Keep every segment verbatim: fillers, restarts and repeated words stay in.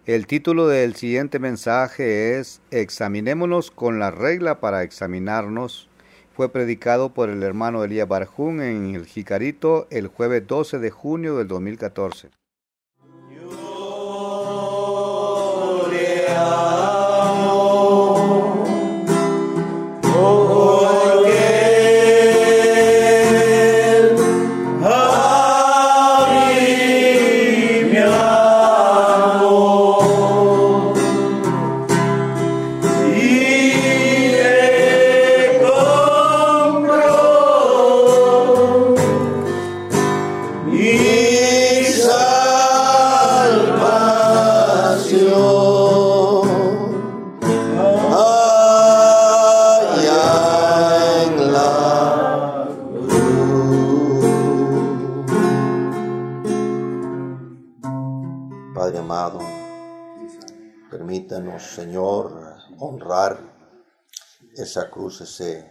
El título del siguiente mensaje es Examinémonos con la regla para examinarnos. Fue predicado por el hermano Elías Barjún en el Jicarito el jueves doce de junio del dos mil catorce. Padre amado, permítanos, Señor, honrar esa cruz, ese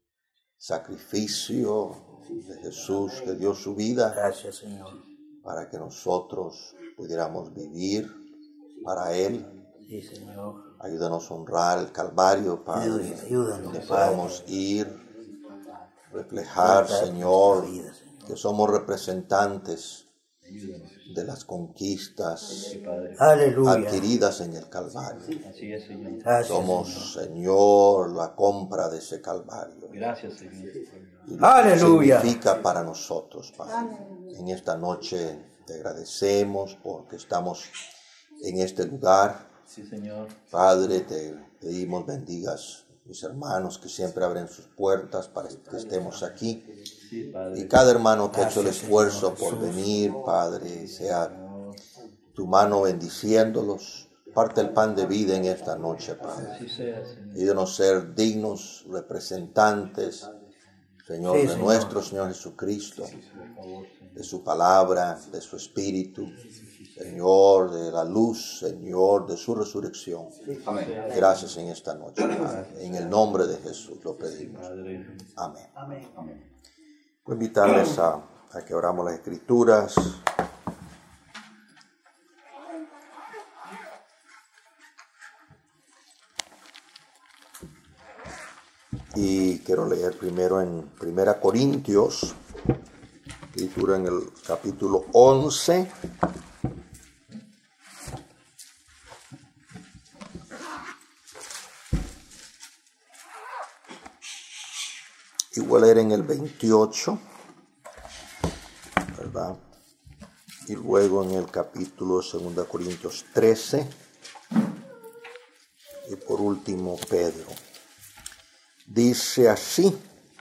sacrificio de Jesús que dio su vida. Gracias, Señor. Para que nosotros pudiéramos vivir para Él. Sí, Señor. Ayúdanos a honrar el Calvario, Padre. Ayúdanos, que podamos ir, reflejar, Señor, vida, Señor, que somos representantes de las conquistas Aleluya. adquiridas en el Calvario. Así es, Señor. Gracias, Somos, Señor, la compra de ese Calvario. Gracias, Señor. Y lo Aleluya. que significa para nosotros, Padre. En esta noche te agradecemos porque estamos en este lugar. Sí, Señor. Padre, te pedimos bendigas mis hermanos que siempre abren sus puertas para que estemos aquí. Sí, Padre. Y cada hermano que ha hecho el Gracias, esfuerzo Señor por Jesús. venir, Padre, sea tu mano bendiciéndolos. Parte el pan de vida en esta noche, Padre. Así sea, Señor. Ayúdanos a ser dignos representantes, Señor, Sí, de Señor. nuestro Señor Jesucristo, Por favor, Señor. de su palabra, de su espíritu, Señor, de la luz, Señor, de su resurrección. Amén. Gracias en esta noche, Padre. En el nombre de Jesús lo pedimos. Padre. Amén. Amén. Voy a invitarles a, a que oramos las Escrituras. Y quiero leer primero en Primera Corintios, escritura en el capítulo once. Y voy a leer en el veintiocho, ¿verdad? Y luego en el capítulo Segunda Corintios trece. Y por último Pedro. Dice así,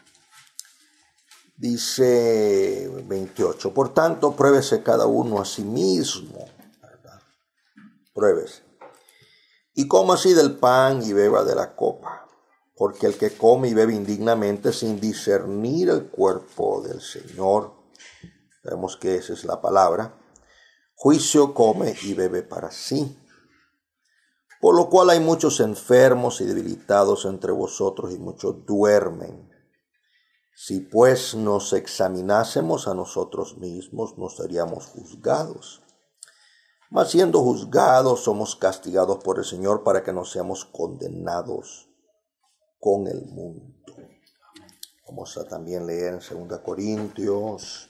dice veintiocho, por tanto, pruébese cada uno a sí mismo, ¿verdad? Pruébese. Y coma así del pan y beba de la copa, porque el que come y bebe indignamente sin discernir el cuerpo del Señor, sabemos que esa es la palabra, juicio come y bebe para sí. Por lo cual hay muchos enfermos y debilitados entre vosotros y muchos duermen. Si pues nos examinásemos a nosotros mismos, no seríamos juzgados. Mas siendo juzgados, somos castigados por el Señor para que no seamos condenados con el mundo. Vamos a también leer en Segunda Corintios,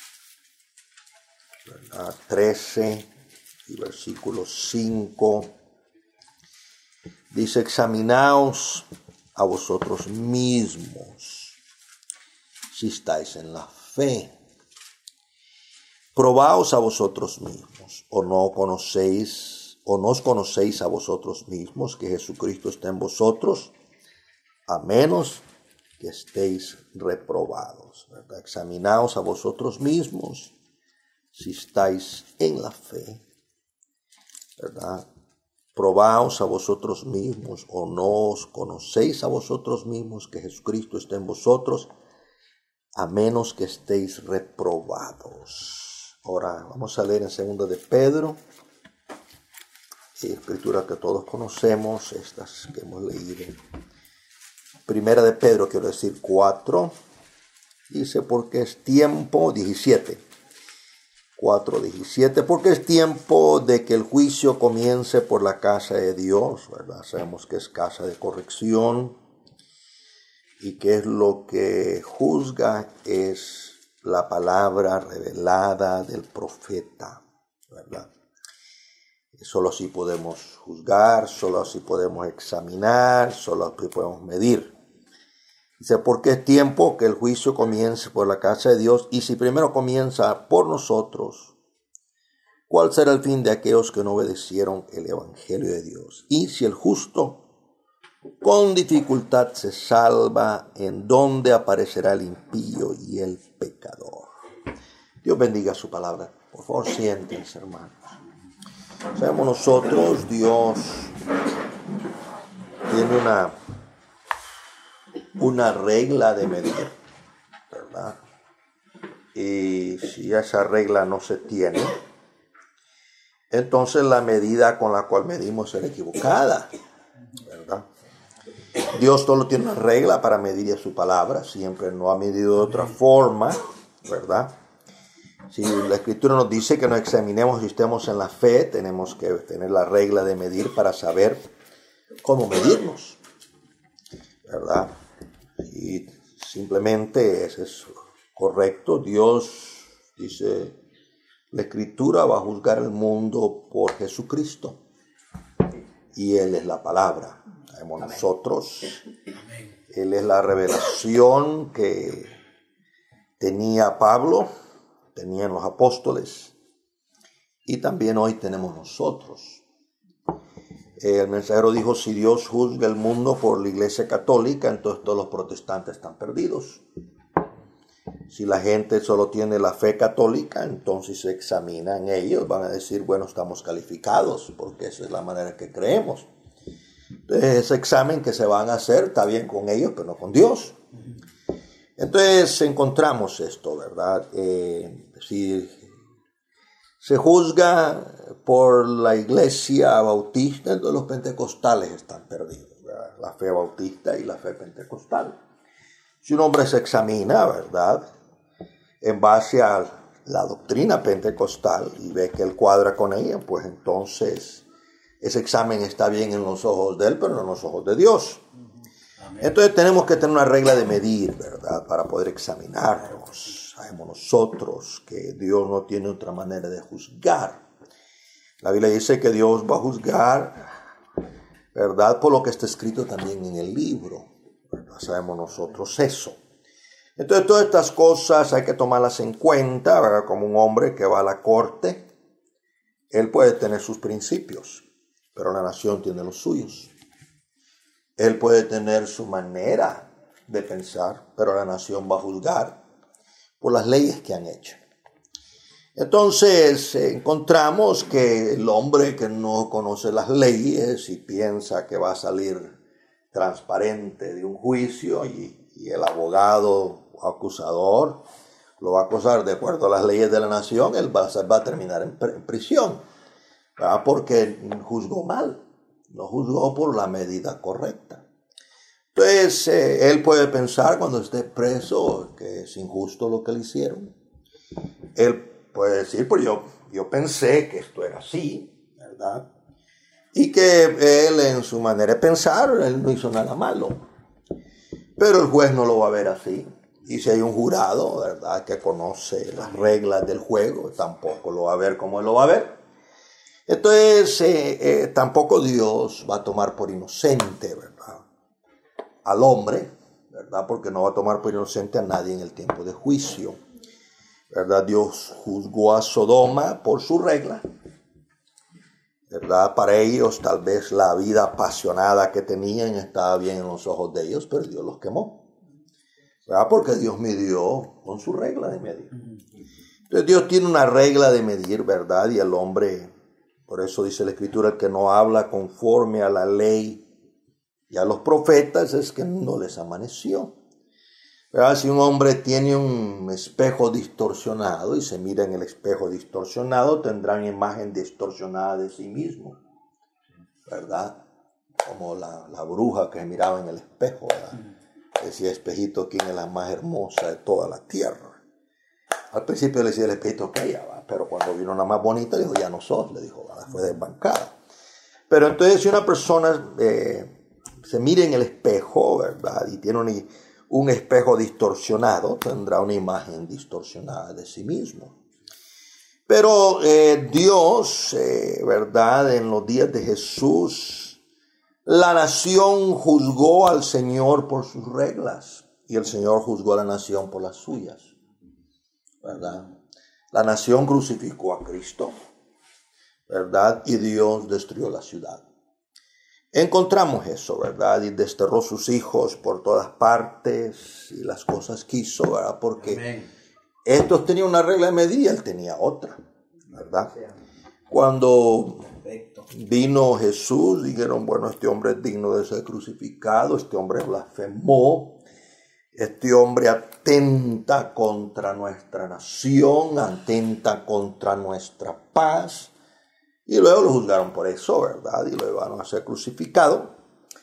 ¿verdad? trece y versículo cinco. Dice, examinaos a vosotros mismos si estáis en la fe. Probaos a vosotros mismos, o no conocéis, o no os conocéis a vosotros mismos que Jesucristo está en vosotros, a menos que estéis reprobados, ¿verdad? Examinaos a vosotros mismos si estáis en la fe, ¿verdad? Probaos a vosotros mismos, o no os conocéis a vosotros mismos que Jesucristo está en vosotros, a menos que estéis reprobados. Ahora vamos a leer en segunda de Pedro, escritura que todos conocemos, estas que hemos leído. Primera de Pedro, quiero decir cuatro, dice, porque es tiempo, diecisiete. cuatro diecisiete, porque es tiempo de que el juicio comience por la casa de Dios, ¿verdad? Sabemos que es casa de corrección y que es lo que juzga es la palabra revelada del profeta, ¿verdad? Solo así podemos juzgar, solo así podemos examinar, solo así podemos medir. Dice, porque es tiempo que el juicio comience por la casa de Dios, y si primero comienza por nosotros, ¿cuál será el fin de aquellos que no obedecieron el evangelio de Dios? Y si el justo con dificultad se salva, ¿en dónde aparecerá el impío y el pecador? Dios bendiga su palabra. Por favor, siéntense, hermanos. Sabemos nosotros, Dios tiene una, una regla de medir, ¿verdad? Y si esa regla no se tiene, entonces la medida con la cual medimos es equivocada, ¿verdad? Dios solo tiene una regla para medir su palabra, siempre no ha medido de otra forma, ¿verdad? Si la Escritura nos dice que nos examinemos y estemos en la fe, tenemos que tener la regla de medir para saber cómo medirnos, ¿verdad? Y simplemente eso es correcto. Dios dice, la Escritura va a juzgar el mundo por Jesucristo. Y Él es la palabra. Sabemos nosotros. Él es la revelación que tenía Pablo, tenían los apóstoles, y también hoy tenemos nosotros. El mensajero dijo, si Dios juzga el mundo por la Iglesia Católica, entonces todos los protestantes están perdidos. Si la gente solo tiene la fe católica, entonces se examinan ellos, van a decir, bueno, estamos calificados, porque esa es la manera que creemos. Entonces ese examen que se van a hacer está bien con ellos, pero no con Dios. Entonces encontramos esto, ¿verdad? Eh, si se juzga por la iglesia bautista, entonces los pentecostales están perdidos, ¿verdad? La fe bautista y la fe pentecostal. Si un hombre se examina, ¿verdad?, en base a la doctrina pentecostal y ve que él cuadra con ella, pues entonces ese examen está bien en los ojos de él, pero no en los ojos de Dios. Entonces tenemos que tener una regla de medir, ¿verdad?, para poder examinarnos. Sabemos nosotros que Dios no tiene otra manera de juzgar. La Biblia dice que Dios va a juzgar, ¿verdad?, por lo que está escrito también en el libro, ¿verdad? Sabemos nosotros eso. Entonces todas estas cosas hay que tomarlas en cuenta, ¿verdad? Como un hombre que va a la corte, él puede tener sus principios, pero la nación tiene los suyos. Él puede tener su manera de pensar, pero la nación va a juzgar por las leyes que han hecho. Entonces encontramos que el hombre que no conoce las leyes y piensa que va a salir transparente de un juicio y, y el abogado o acusador lo va a acusar de acuerdo a las leyes de la nación, él va a, va a terminar en, en prisión, ¿verdad? Porque juzgó mal. No juzgó por la medida correcta. Entonces, eh, él puede pensar cuando esté preso que es injusto lo que le hicieron. Él puede decir, pues yo, yo pensé que esto era así, ¿verdad? Y que él en su manera de pensar, él no hizo nada malo. Pero el juez no lo va a ver así. Y si hay un jurado, ¿verdad?, que conoce las reglas del juego, tampoco lo va a ver como él lo va a ver. Entonces, eh, eh, tampoco Dios va a tomar por inocente, ¿verdad?, al hombre, ¿verdad?, porque no va a tomar por inocente a nadie en el tiempo de juicio, ¿verdad? Dios juzgó a Sodoma por su regla, ¿verdad? Para ellos tal vez la vida apasionada que tenían estaba bien en los ojos de ellos, pero Dios los quemó, ¿verdad? Porque Dios midió con su regla de medir. Entonces Dios tiene una regla de medir, ¿verdad? Y el hombre... Por eso dice la Escritura, el que no habla conforme a la ley y a los profetas es que no les amaneció. ¿Verdad? Si un hombre tiene un espejo distorsionado y se mira en el espejo distorsionado, tendrá una imagen distorsionada de sí mismo, ¿verdad? Como la, la bruja que miraba en el espejo, ¿verdad? Decía, espejito, ¿quién es la más hermosa de toda la tierra? Al principio le decía el espíritu que ella va, pero cuando vino una más bonita, dijo, ya no sos, le dijo, va, fue desbancada. Pero entonces si una persona eh, se mira en el espejo, ¿verdad? Y tiene un, un espejo distorsionado, tendrá una imagen distorsionada de sí mismo. Pero eh, Dios, eh, ¿verdad? En los días de Jesús, la nación juzgó al Señor por sus reglas y el Señor juzgó a la nación por las suyas, ¿verdad? La nación crucificó a Cristo, ¿verdad? Y Dios destruyó la ciudad. Encontramos eso, ¿verdad? Y desterró sus hijos por todas partes y las cosas que hizo, ¿verdad? Porque Amén. Estos tenían una regla de medida, él tenía otra, ¿verdad? Cuando vino Jesús, dijeron, bueno, este hombre es digno de ser crucificado, este hombre blasfemó, este hombre atenta contra nuestra nación, atenta contra nuestra paz. Y luego lo juzgaron por eso, ¿verdad? Y lo llevaron a ser crucificado.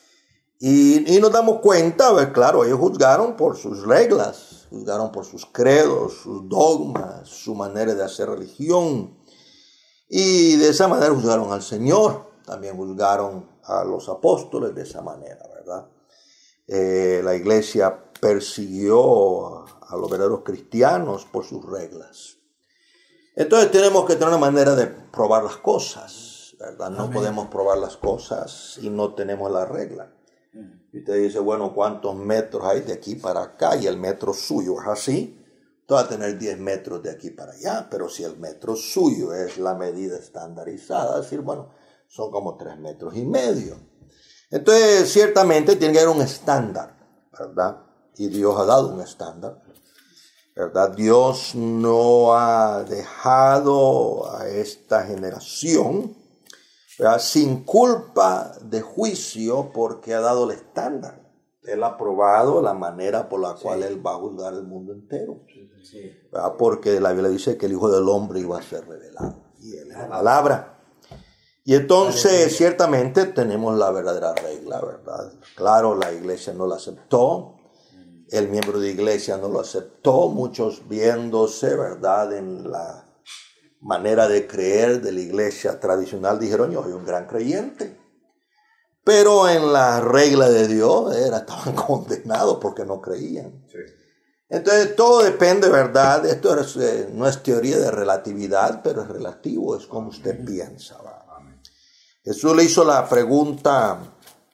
Y, y nos damos cuenta, ¿verdad? Claro, ellos juzgaron por sus reglas, juzgaron por sus credos, sus dogmas, su manera de hacer religión. Y de esa manera juzgaron al Señor. También juzgaron a los apóstoles de esa manera, ¿verdad? Eh, la iglesia persiguió a los verdaderos cristianos por sus reglas. Entonces tenemos que tener una manera de probar las cosas, ¿verdad? No Amén. Podemos probar las cosas si no tenemos la regla. Y usted dice, bueno, ¿cuántos metros hay de aquí para acá? Y el metro suyo es así. Tú vas a tener diez metros de aquí para allá, pero si el metro suyo es la medida estandarizada, es decir, bueno, son como tres metros y medio. Entonces, ciertamente tiene que haber un estándar, ¿verdad? Y Dios ha dado un estándar. ¿Verdad? Dios no ha dejado a esta generación, ¿verdad?, sin culpa de juicio porque ha dado el estándar. Él ha probado la manera por la cual sí. Él va a juzgar el mundo entero. Sí. ¿Verdad? Porque la Biblia dice que el Hijo del Hombre iba a ser revelado. Y Él es la palabra. Y entonces, ciertamente, tenemos la verdadera regla, ¿verdad? Claro, la iglesia no la aceptó. El miembro de iglesia no lo aceptó, muchos viéndose, ¿verdad?, en la manera de creer de la iglesia tradicional, dijeron, yo soy un gran creyente. Pero en la regla de Dios era, estaban condenados porque no creían. Sí. Entonces todo depende, ¿verdad? Esto es, eh, no es teoría de relatividad, pero es relativo, es como usted piensa. ¿verdad? Jesús le hizo la pregunta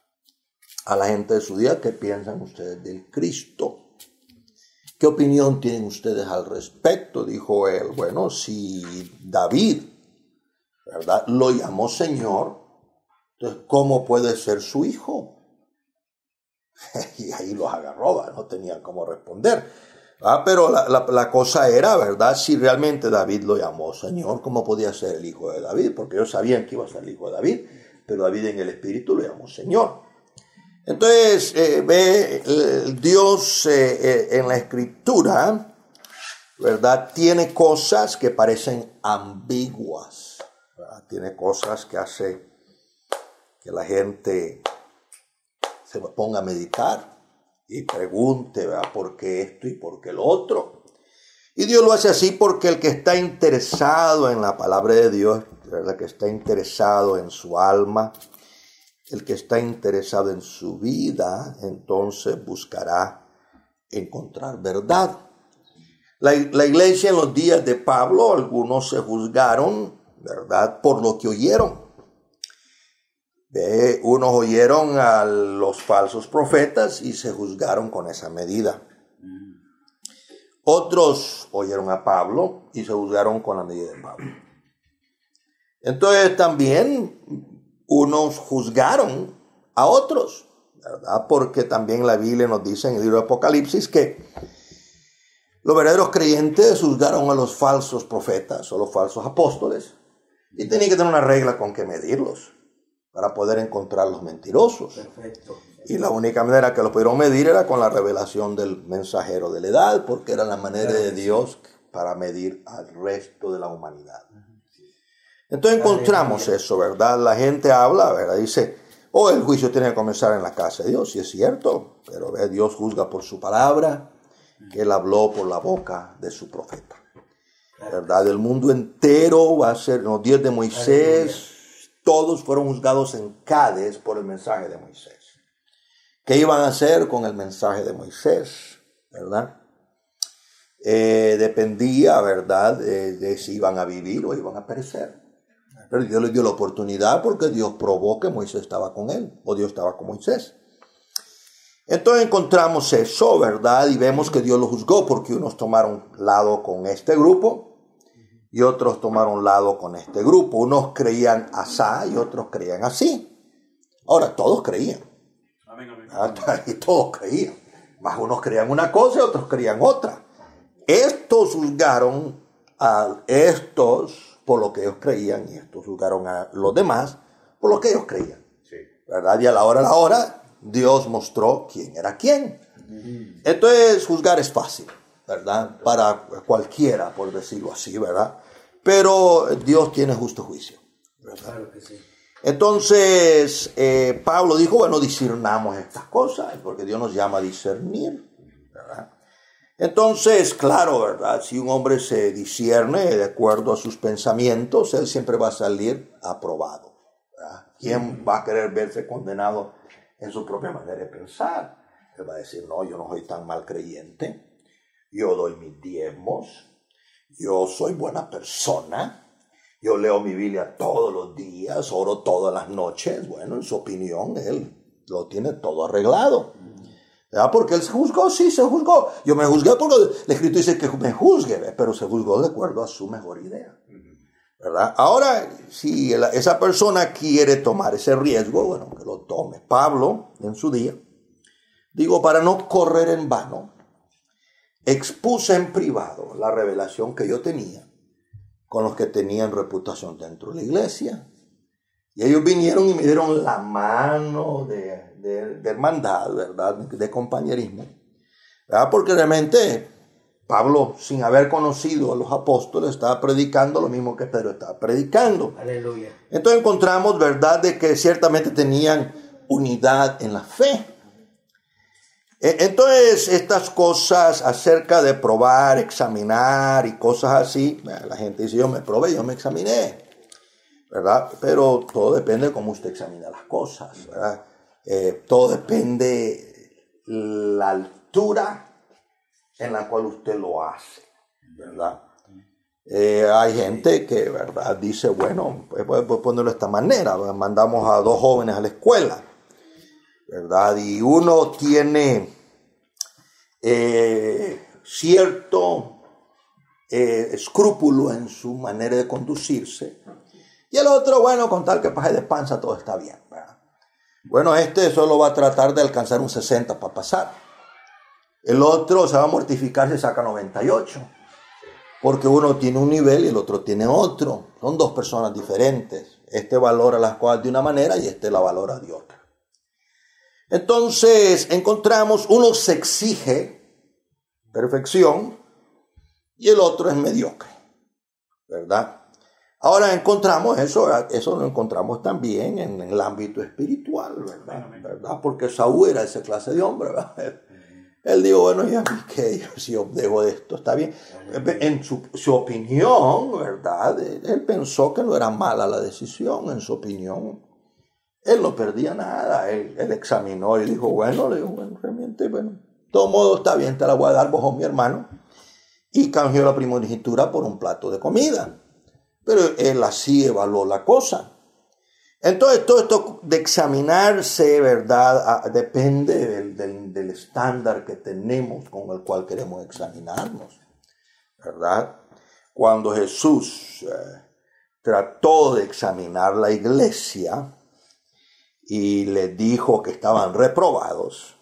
a la gente de su día, ¿qué piensan ustedes del Cristo? ¿Qué opinión tienen ustedes al respecto? Dijo él, bueno, si David, ¿verdad?, lo llamó Señor, entonces, ¿cómo puede ser su hijo? Y ahí los agarró, ¿verdad? No tenían cómo responder. Ah, pero la, la, la cosa era, ¿verdad?, si realmente David lo llamó Señor, ¿cómo podía ser el hijo de David? Porque ellos sabían que iba a ser el hijo de David, pero David en el espíritu lo llamó Señor. Entonces, eh, ve, eh, Dios eh, eh, en la Escritura, ¿verdad?, tiene cosas que parecen ambiguas, ¿verdad? Tiene cosas que hace que la gente se ponga a meditar y pregunte, ¿verdad?, por qué esto y por qué lo otro. Y Dios lo hace así porque el que está interesado en la palabra de Dios, ¿verdad?, que está interesado en su alma, el que está interesado en su vida, entonces buscará encontrar verdad. La, la iglesia en los días de Pablo, algunos se juzgaron, ¿verdad?, por lo que oyeron. ¿Ve? Unos oyeron a los falsos profetas y se juzgaron con esa medida. Otros oyeron a Pablo y se juzgaron con la medida de Pablo. Entonces también unos juzgaron a otros, ¿verdad? Porque también la Biblia nos dice en el libro de Apocalipsis que los verdaderos creyentes juzgaron a los falsos profetas o los falsos apóstoles y tenían que tener una regla con que medirlos para poder encontrar los mentirosos. Perfecto. Y la única manera que lo pudieron medir era con la revelación del mensajero de la edad, porque era la manera de Dios para medir al resto de la humanidad. Entonces encontramos eso, ¿verdad? La gente habla, ¿verdad? Dice, oh, el juicio tiene que comenzar en la casa de Dios. Y es cierto, pero ¿ve? Dios juzga por su palabra, que Él habló por la boca de su profeta. ¿verdad? El mundo entero va a ser, en los días de Moisés, todos fueron juzgados en Cádiz por el mensaje de Moisés. ¿Qué iban a hacer con el mensaje de Moisés? ¿Verdad? Eh, dependía, ¿verdad?, de, de si iban a vivir o iban a perecer. Pero Dios les dio la oportunidad porque Dios probó que Moisés estaba con él, o Dios estaba con Moisés. Entonces encontramos eso, ¿verdad? Y vemos que Dios lo juzgó porque unos tomaron lado con este grupo y otros tomaron lado con este grupo. Unos creían así y otros creían así. Ahora, todos creían. Amén, amén. Y todos creían. Más unos creían una cosa y otros creían otra. Estos juzgaron a estos por lo que ellos creían y estos juzgaron a los demás por lo que ellos creían. Sí. ¿Verdad? Y a la hora de la hora, Dios mostró quién era quién. Entonces, juzgar es fácil, ¿verdad? Para cualquiera, por decirlo así, ¿verdad? Pero Dios tiene justo juicio, ¿verdad? Claro que sí. Entonces, eh, Pablo dijo, bueno, discernamos estas cosas, porque Dios nos llama a discernir, ¿verdad? Entonces, claro, ¿verdad? Si un hombre se discierne de acuerdo a sus pensamientos, él siempre va a salir aprobado, ¿verdad? ¿Quién va a querer verse condenado en su propia manera de pensar? Él va a decir, no, yo no soy tan mal creyente, yo doy mis diezmos, yo soy buena persona, yo leo mi Biblia todos los días, oro todas las noches. Bueno, en su opinión, él lo tiene todo arreglado. ¿Verdad? Porque él se juzgó, sí, se juzgó. Yo me juzgué porque el escrito dice que me juzgue, ¿verdad? Pero se juzgó de acuerdo a su mejor idea, ¿verdad? Ahora, si esa persona quiere tomar ese riesgo, bueno, que lo tome. Pablo, en su día, digo, para no correr en vano, expuse en privado la revelación que yo tenía con los que tenían reputación dentro de la iglesia. Y ellos vinieron y me dieron la mano de, de, de hermandad, ¿verdad? De compañerismo. ¿Verdad? Porque realmente Pablo, sin haber conocido a los apóstoles, estaba predicando lo mismo que Pedro estaba predicando. Aleluya. Entonces encontramos, ¿verdad?, de que ciertamente tenían unidad en la fe. Entonces, estas cosas acerca de probar, examinar y cosas así, la gente dice, yo me probé, yo me examiné, ¿verdad? Pero todo depende de cómo usted examina las cosas, ¿verdad? Eh, todo depende de la altura en la cual usted lo hace, ¿verdad? Eh, hay gente que, ¿verdad?, dice, bueno, pues voy a ponerlo de esta manera, mandamos a dos jóvenes a la escuela, ¿verdad? Y uno tiene eh, cierto eh, escrúpulo en su manera de conducirse. Y el otro, bueno, con tal que paje de panza todo está bien, ¿verdad? Bueno, este solo va a tratar de alcanzar un sesenta para pasar. El otro se va a mortificar si saca noventa y ocho. Porque uno tiene un nivel y el otro tiene otro. Son dos personas diferentes. Este valora las cosas de una manera y este la valora de otra. Entonces encontramos, uno se exige perfección y el otro es mediocre, ¿verdad? Ahora encontramos eso, eso lo encontramos también en el ámbito espiritual, ¿verdad? ¿verdad? Porque Saúl era esa clase de hombre, ¿verdad? Él dijo, bueno, ¿y a mí qué? Si yo dejo de esto, está bien. En su, su opinión, ¿verdad? Él pensó que no era mala la decisión, en su opinión. Él no perdía nada. Él, él examinó y dijo, bueno, le dijo, bueno, realmente, bueno, de todo modo está bien, te la voy a dar, vos, mi hermano. Y canjeó la primogenitura por un plato de comida. Pero él así evaluó la cosa. Entonces, todo esto de examinarse, ¿verdad?, depende del, del, del estándar que tenemos con el cual queremos examinarnos, ¿verdad? Cuando Jesús eh, trató de examinar la iglesia y les dijo que estaban reprobados,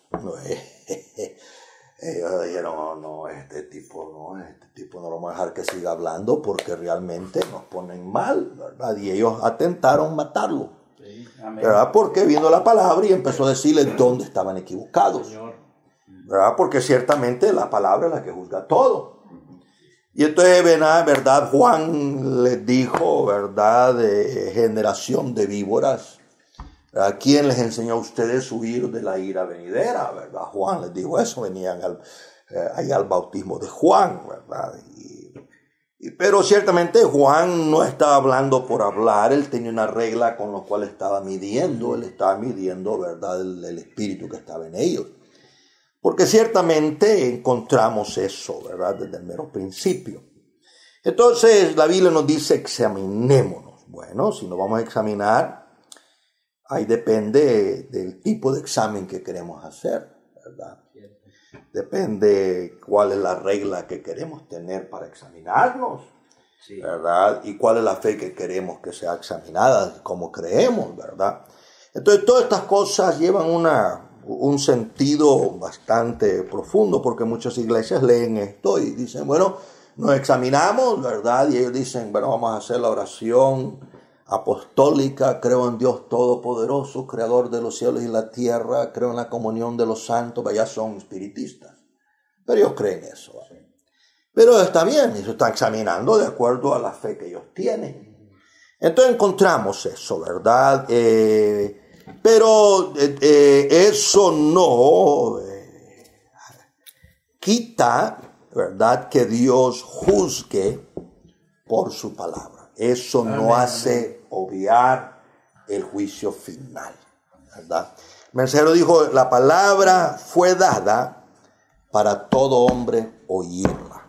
ellos dijeron, no, no, este tipo no, este tipo no lo vamos a dejar que siga hablando porque realmente nos ponen mal, ¿verdad? Y ellos atentaron matarlo, Sí, amén. ¿verdad? Porque vino la palabra y empezó a decirles dónde estaban equivocados, Señor. ¿verdad? Porque ciertamente la palabra es la que juzga todo. Y entonces, ¿verdad? Juan les dijo, ¿verdad?, de generación de víboras, ¿a quién les enseñó a ustedes huir de la ira venidera? ¿Verdad? Juan les dijo eso, venían al, eh, ahí al bautismo de Juan, ¿verdad? Y, Pero ciertamente Juan no estaba hablando por hablar, él tenía una regla con la cual estaba midiendo, él estaba midiendo, ¿verdad?, el, el espíritu que estaba en ellos. Porque ciertamente encontramos eso, ¿verdad?, desde el mero principio. Entonces la Biblia nos dice examinémonos. Bueno, si nos vamos a examinar, ahí depende del tipo de examen que queremos hacer, ¿verdad? Depende cuál es la regla que queremos tener para examinarnos, sí, ¿verdad? Y cuál es la fe que queremos que sea examinada, cómo creemos, ¿verdad? Entonces todas estas cosas llevan una, un sentido bastante profundo, porque muchas iglesias leen esto y dicen, bueno, nos examinamos, ¿verdad? Y ellos dicen, bueno, vamos a hacer la oración apostólica, creo en Dios Todopoderoso, Creador de los cielos y la tierra, creo en la comunión de los santos, ya son espiritistas, pero ellos creen eso. ¿Vale? Pero está bien, ellos están examinando de acuerdo a la fe que ellos tienen. Entonces encontramos eso, ¿verdad? Eh, pero eh, eh, eso no eh, quita, ¿verdad?, que Dios juzgue por su palabra. Eso Amén. No hace obviar el juicio final, ¿verdad? El mensajero dijo, la palabra fue dada para todo hombre oírla,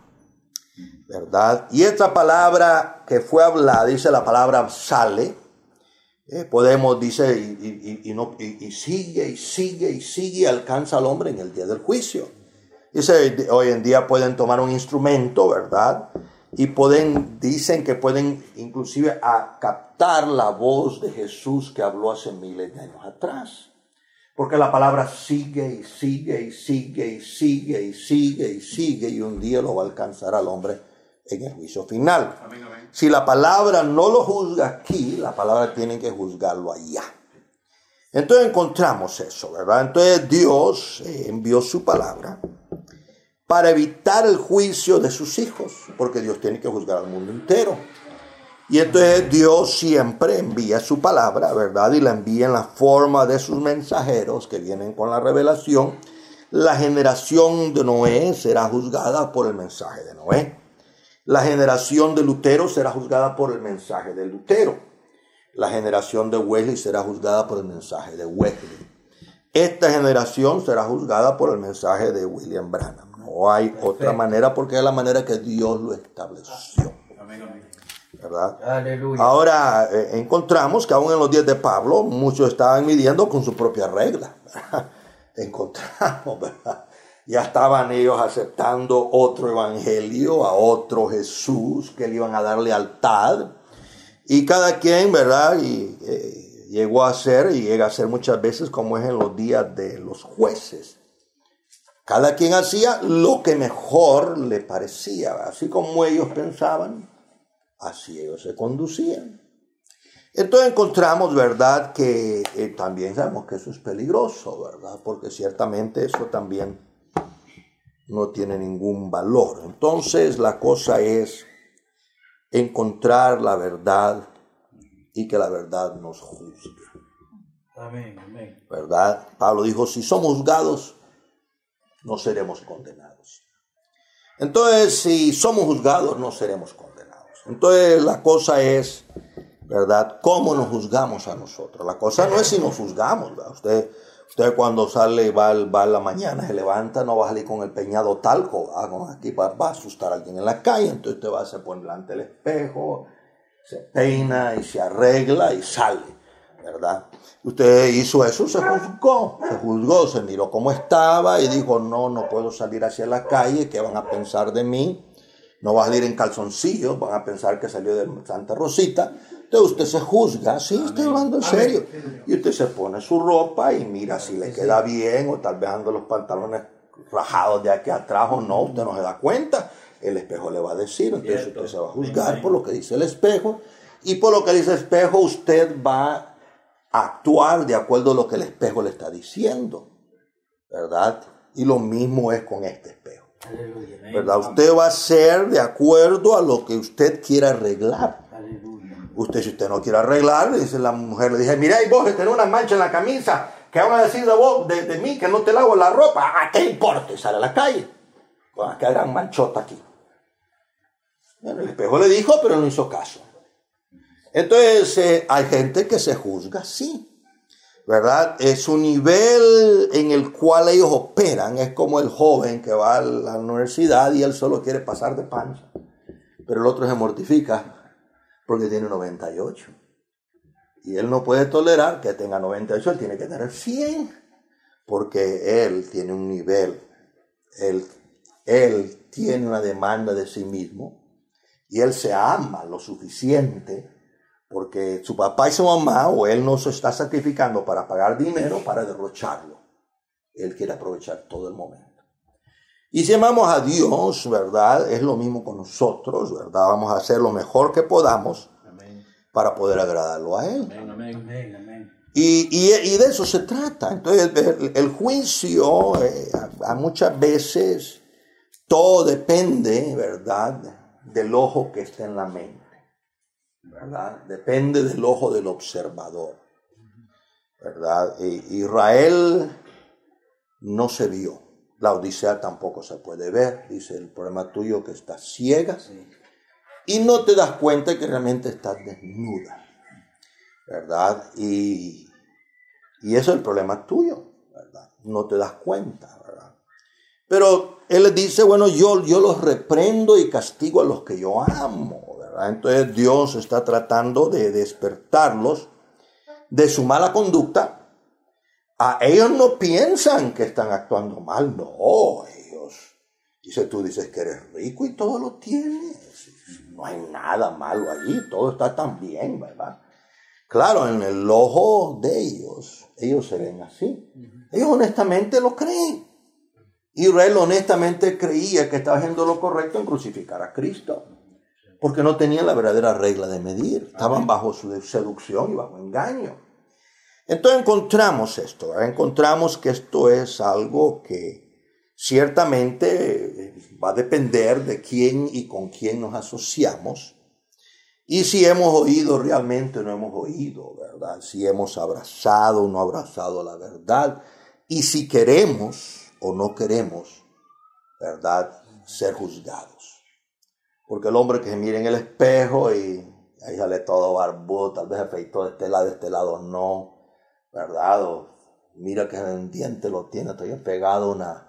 ¿verdad? Y esta palabra que fue hablada, dice la palabra sale, eh, podemos, dice, y, y, y, no, y, y sigue, y sigue, y sigue, y alcanza al hombre en el día del juicio. Dice, hoy en día pueden tomar un instrumento, ¿verdad?, y pueden, dicen que pueden inclusive a captar la voz de Jesús que habló hace miles de años atrás. Porque la palabra sigue y sigue y sigue y sigue y sigue y sigue y un día lo va a alcanzar al hombre en el juicio final. Amén, amén. Si la palabra no lo juzga aquí, la palabra tiene que juzgarlo allá. Entonces encontramos eso, ¿verdad? Entonces Dios envió su palabra para evitar el juicio de sus hijos, porque Dios tiene que juzgar al mundo entero. Y entonces Dios siempre envía su palabra, ¿verdad? Y la envía en la forma de sus mensajeros que vienen con la revelación. La generación de Noé será juzgada por el mensaje de Noé. La generación de Lutero será juzgada por el mensaje de Lutero. La generación de Wesley será juzgada por el mensaje de Wesley. Esta generación será juzgada por el mensaje de William Branham. No hay Perfecto. Otra manera, porque es la manera que Dios lo estableció. ¿Verdad? Aleluya. Ahora eh, encontramos que aún en los días de Pablo muchos estaban midiendo con su propia regla. ¿Verdad? Encontramos, ¿verdad? Ya estaban ellos aceptando otro evangelio, a otro Jesús que le iban a dar lealtad. Y cada quien, ¿verdad? Y eh, llegó a ser y llega a ser muchas veces como es en los días de los jueces. Cada quien hacía lo que mejor le parecía, así como ellos pensaban, así ellos se conducían. Entonces encontramos, ¿verdad?, que eh, también sabemos que eso es peligroso, ¿verdad? Porque ciertamente eso también no tiene ningún valor. Entonces la cosa es encontrar la verdad y que la verdad nos juzgue. Amén, amén. ¿Verdad? Pablo dijo, si somos juzgados, no seremos condenados. Entonces, si somos juzgados, no seremos condenados. Entonces, la cosa es, ¿verdad?, cómo nos juzgamos a nosotros. La cosa no es si nos juzgamos, ¿verdad? Usted, usted cuando sale, va, va a la mañana, se levanta, no va a salir con el peñado talco, ¿verdad? Aquí va, va a asustar a alguien en la calle, entonces usted va, se pone delante del espejo, se peina y se arregla y sale, ¿verdad? Usted hizo eso, se juzgó, se juzgó, se miró cómo estaba y dijo, no, no puedo salir hacia la calle, ¿qué van a pensar de mí? No va a salir en calzoncillos, van a pensar que salió de Santa Rosita. Entonces usted se juzga, sí, estoy hablando en serio. Y usted se pone su ropa y mira si le queda bien o tal vez ando los pantalones rajados de aquí atrás o no, usted no se da cuenta. El espejo le va a decir, entonces usted se va a juzgar por lo que dice el espejo y por lo que dice el espejo usted va actuar de acuerdo a lo que el espejo le está diciendo, ¿verdad? Y lo mismo es con este espejo, ¿verdad? Usted va a ser de acuerdo a lo que usted quiera arreglar. Usted, si usted no quiere arreglar, le dice la mujer, le dice, mira, y vos tenés una mancha en la camisa, ¿qué van a decir de vos, de, de mí, que no te lavo la ropa? ¿A qué importa? Y sale a la calle, con aquella gran manchota aquí. Bueno, el espejo le dijo, pero no hizo caso. Entonces, eh, hay gente que se juzga así, ¿verdad? Es un nivel en el cual ellos operan. Es como el joven que va a la universidad y él solo quiere pasar de panza, pero el otro se mortifica porque tiene noventa y ocho. Y él no puede tolerar que tenga noventa y ocho, él tiene que tener cien, porque él tiene un nivel, él, él tiene una demanda de sí mismo y él se ama lo suficiente porque su papá y su mamá o él no se está sacrificando para pagar dinero para derrocharlo. Él quiere aprovechar todo el momento. Y si amamos a Dios, ¿verdad? Es lo mismo con nosotros, ¿verdad? Vamos a hacer lo mejor que podamos Amén. para poder agradarlo a Él. Amén, amén. Amén, amén. Y, y, y de eso se trata. Entonces, el, el juicio, eh, a, a muchas veces, todo depende, ¿verdad?, del ojo que está en la mente, ¿verdad? Depende del ojo del observador, ¿verdad? Y Israel no se vio. La Odisea tampoco se puede ver. Dice, el problema tuyo es que estás ciega y no te das cuenta que realmente estás desnuda, ¿verdad? Y, y eso es el problema tuyo, ¿verdad? No te das cuenta, ¿verdad? Pero él les dice, bueno, yo, yo los reprendo y castigo a los que yo amo, ¿verdad? Entonces Dios está tratando de despertarlos de su mala conducta. A ellos no piensan que están actuando mal, no, ellos. Dice, tú dices que eres rico y todo lo tienes. No hay nada malo allí, todo está tan bien, ¿verdad? Claro, en el ojo de ellos, ellos se ven así. Ellos honestamente lo creen. Israel honestamente creía que estaba haciendo lo correcto en crucificar a Cristo, porque no tenían la verdadera regla de medir. Estaban bajo su seducción y bajo engaño. Entonces encontramos esto, ¿verdad? Encontramos que esto es algo que ciertamente va a depender de quién y con quién nos asociamos, y si hemos oído realmente o no hemos oído, ¿verdad? Si hemos abrazado o no abrazado la verdad, y si queremos o no queremos, ¿verdad?, ser juzgados. Porque el hombre que se mira en el espejo y ahí sale todo barbudo, tal vez afeitó de este lado, de este lado no, ¿verdad? O mira que en el diente lo tiene todavía pegado una,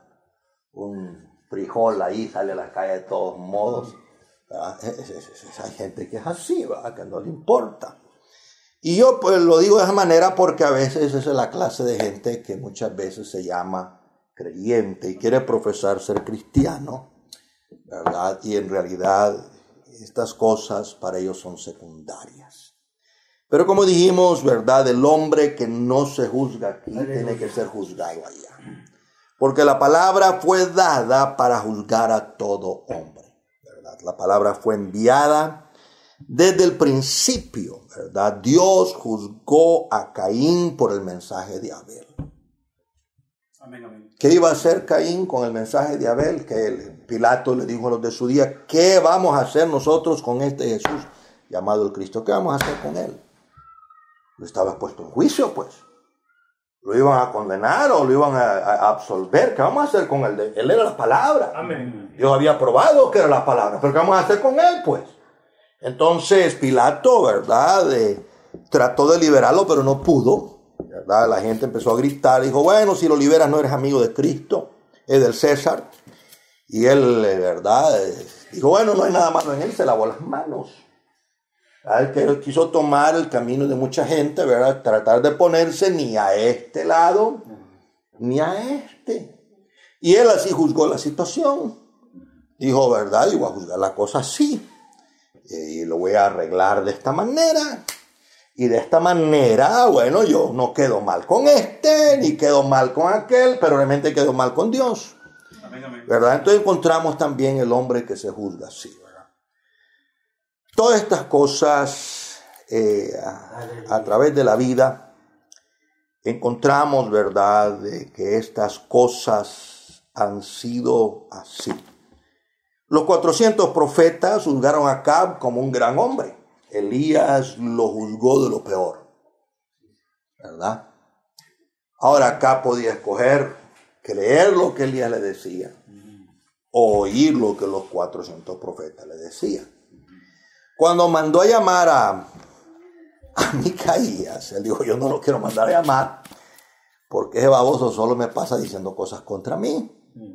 un frijol ahí, sale a la calle de todos modos. Es, es, es, es, hay gente que es así, ¿verdad?, que no le importa. Y yo pues lo digo de esa manera porque a veces esa es la clase de gente que muchas veces se llama creyente y quiere profesar ser cristiano, ¿verdad? Y en realidad estas cosas para ellos son secundarias. Pero como dijimos, ¿verdad?, el hombre que no se juzga aquí tiene que ser juzgado allá. Porque la palabra fue dada para juzgar a todo hombre, ¿verdad? La palabra fue enviada desde el principio, ¿verdad? Dios juzgó a Caín por el mensaje de Abel. Amén, amén. ¿Qué iba a hacer Caín con el mensaje de Abel? Que el Pilato le dijo a los de su día, ¿qué vamos a hacer nosotros con este Jesús llamado el Cristo? ¿Qué vamos a hacer con él? Lo estaba puesto en juicio, pues. ¿Lo iban a condenar o lo iban a, a absolver? ¿Qué vamos a hacer con él? Él era la palabra. Amén. Dios había probado que era la palabra, pero ¿qué vamos a hacer con él, pues? Entonces Pilato, ¿verdad?, Eh, trató de liberarlo, pero no pudo, ¿verdad? La gente empezó a gritar, dijo, bueno, si lo liberas no eres amigo de Cristo, es del César. Y él, ¿verdad?, Eh, dijo, bueno, no hay nada malo en él, se lavó las manos. Él que quiso tomar el camino de mucha gente, ¿verdad?, tratar de ponerse ni a este lado, ni a este. Y él así juzgó la situación. Dijo, ¿verdad?, yo voy a juzgar la cosa así. Y lo voy a arreglar de esta manera. Y de esta manera, bueno, yo no quedo mal con este, ni quedo mal con aquel, pero realmente quedo mal con Dios. Amén, amén. ¿Verdad? Entonces encontramos también el hombre que se juzga así, ¿verdad? Todas estas cosas eh, a, a través de la vida encontramos, ¿verdad?, de que estas cosas han sido así. Los cuatrocientos profetas juzgaron a Acab como un gran hombre. Elías lo juzgó de lo peor, ¿verdad? Ahora Acab podía escoger creer lo que Elías le decía o oír lo que los cuatrocientos profetas le decían. Cuando mandó a llamar a, a Micaías, él dijo, yo no lo quiero mandar a llamar porque ese baboso solo me pasa diciendo cosas contra mí.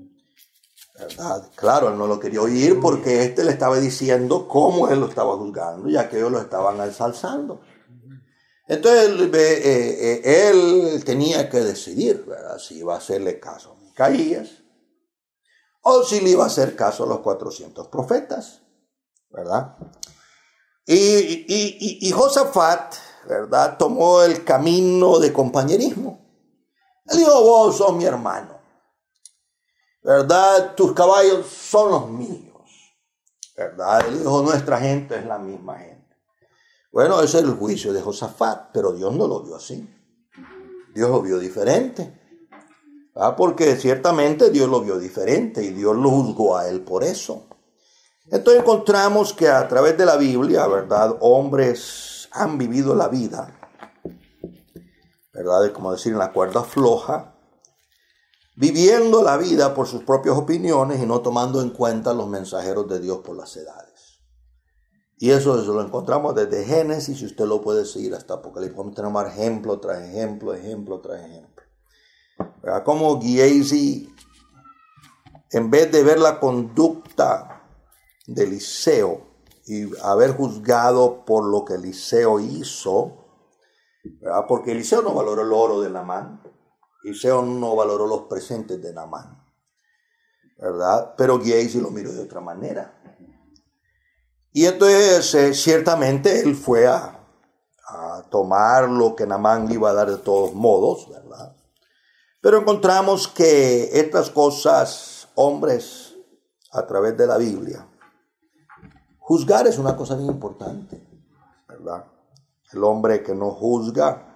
¿Verdad? Claro, él no lo quería oír porque éste le estaba diciendo cómo él lo estaba juzgando, ya que ellos lo estaban ensalzando. Entonces él, eh, eh, él tenía que decidir, ¿verdad?, si iba a hacerle caso a Micaías o si le iba a hacer caso a los cuatrocientos profetas, ¿verdad? Y, y, y, y Josafat, ¿verdad?, tomó el camino de compañerismo. Él dijo, vos sos mi hermano, ¿verdad? Tus caballos son los míos, ¿verdad? Él dijo, nuestra gente es la misma gente. Bueno, ese es el juicio de Josafat, pero Dios no lo vio así. Dios lo vio diferente, ¿verdad? Porque ciertamente Dios lo vio diferente y Dios lo juzgó a él por eso. Entonces encontramos que a través de la Biblia, ¿verdad?, hombres han vivido la vida, ¿verdad?, como decir, en la cuerda floja, viviendo la vida por sus propias opiniones y no tomando en cuenta los mensajeros de Dios por las edades. Y eso, eso lo encontramos desde Génesis, y usted lo puede seguir hasta Apocalipsis. Tenemos ejemplo tras ejemplo, ejemplo tras ejemplo. ¿Verdad? Como Giesi, en vez de ver la conducta de Eliseo y haber juzgado por lo que Eliseo hizo, ¿verdad?, porque Eliseo no valoró el oro de Naamán, Eliseo no valoró los presentes de Naamán, ¿verdad? Pero Giesi lo miró de otra manera. Y entonces eh, ciertamente él fue a, a tomar lo que Naamán iba a dar de todos modos, ¿verdad? Pero encontramos que estas cosas, hombres, a través de la Biblia, juzgar es una cosa bien importante, ¿verdad? El hombre que no juzga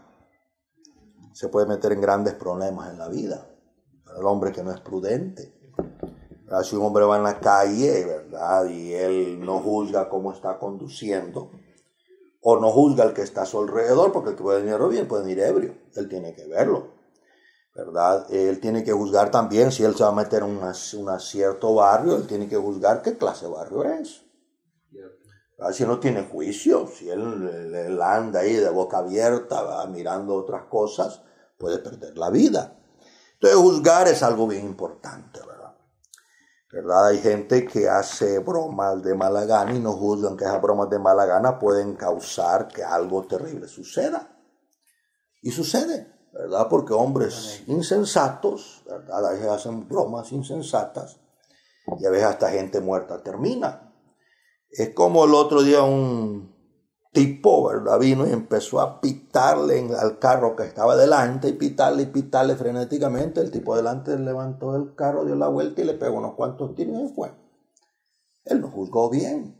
se puede meter en grandes problemas en la vida. El hombre que no es prudente. Si un hombre va en la calle, ¿verdad?, y él no juzga cómo está conduciendo, o no juzga al que está a su alrededor, porque el que puede venir bien puede venir ebrio, él tiene que verlo, ¿verdad? Él tiene que juzgar también, si él se va a meter en un cierto barrio, él tiene que juzgar qué clase de barrio es. ¿Verdad? Si no tiene juicio, si él, él anda ahí de boca abierta, va mirando otras cosas, puede perder la vida. Entonces juzgar es algo bien importante, ¿verdad? ¿Verdad? Hay gente que hace bromas de mala gana y no juzgan que esas bromas de mala gana pueden causar que algo terrible suceda. Y sucede, ¿verdad? Porque hombres insensatos, ¿verdad?, a veces hacen bromas insensatas y a veces hasta gente muerta termina. Es como el otro día un tipo, ¿verdad?, vino y empezó a pitarle al carro que estaba delante, y pitarle y pitarle frenéticamente. El tipo delante levantó el carro, dio la vuelta y le pegó unos cuantos tiros y fue. Él no juzgó bien.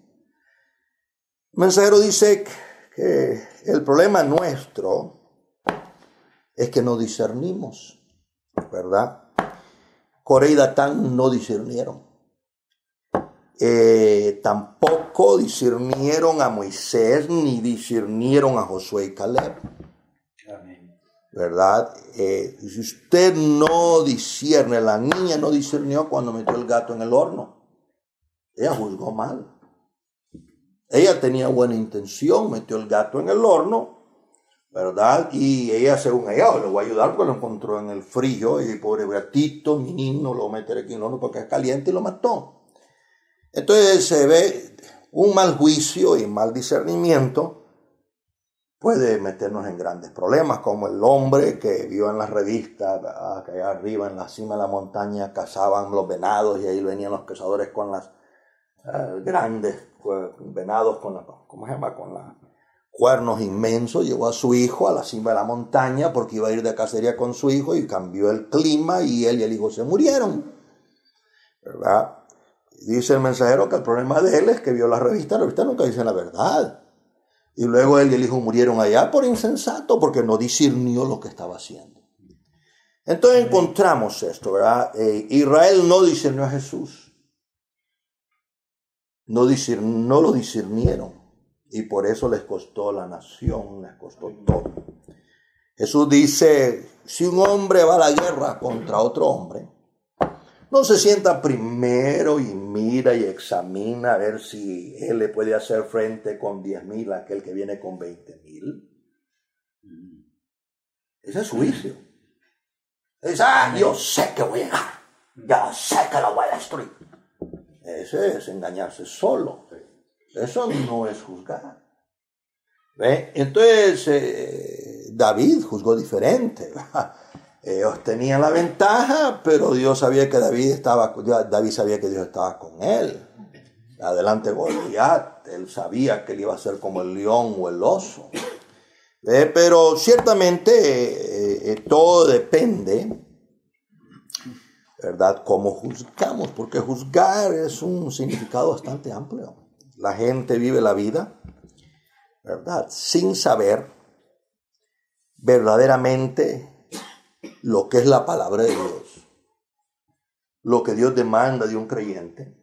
El mensajero dice que el problema nuestro es que no discernimos, ¿verdad? Coré y Datán no discernieron. Eh, tampoco discernieron a Moisés, ni discernieron a Josué y Caleb. Amén. ¿Verdad? Eh, si usted no discierne, la niña no discernió cuando metió el gato en el horno. Ella juzgó mal. Ella tenía buena intención, metió el gato en el horno, ¿verdad? Y ella, según ella, le voy a ayudar porque lo encontró en el frío, y pobre gatito, mi niño, lo meteré aquí en el horno porque es caliente, y lo mató. Entonces se ve un mal juicio y mal discernimiento puede meternos en grandes problemas, como el hombre que vio en las revistas, que allá arriba en la cima de la montaña cazaban los venados, y ahí venían los cazadores con las uh, grandes pues, venados, con la, ¿cómo se llama? Con los cuernos inmensos. Llevó a su hijo a la cima de la montaña porque iba a ir de cacería con su hijo, y cambió el clima y él y el hijo se murieron, ¿verdad? Dice el mensajero que el problema de él es que vio la revista, la revista nunca dice la verdad. Y luego él y el hijo murieron allá por insensato, porque no discernió lo que estaba haciendo. Entonces encontramos esto, ¿verdad? Eh, Israel no discernió a Jesús. No, discern, no lo discernieron. Y por eso les costó la nación, les costó todo. Jesús dice, si un hombre va a la guerra contra otro hombre, no se sienta primero y mira y examina a ver si él le puede hacer frente con diez mil a aquel que viene con veinte mil. Ese es su juicio. Es, ah, yo sé que voy a llegar. Yo sé que lo voy a destruir. Ese es engañarse solo. Eso no es juzgar. ¿Ve? Entonces, eh, David juzgó diferente. Ellos tenían la ventaja, pero Dios sabía que David estaba, David sabía que Dios estaba con él. Adelante Goliat, él sabía que él iba a ser como el león o el oso. ¿Ve? Pero ciertamente eh, eh, todo depende, ¿verdad?, cómo juzgamos, porque juzgar es un significado bastante amplio. La gente vive la vida, ¿verdad?, sin saber verdaderamente lo que es la palabra de Dios, lo que Dios demanda de un creyente,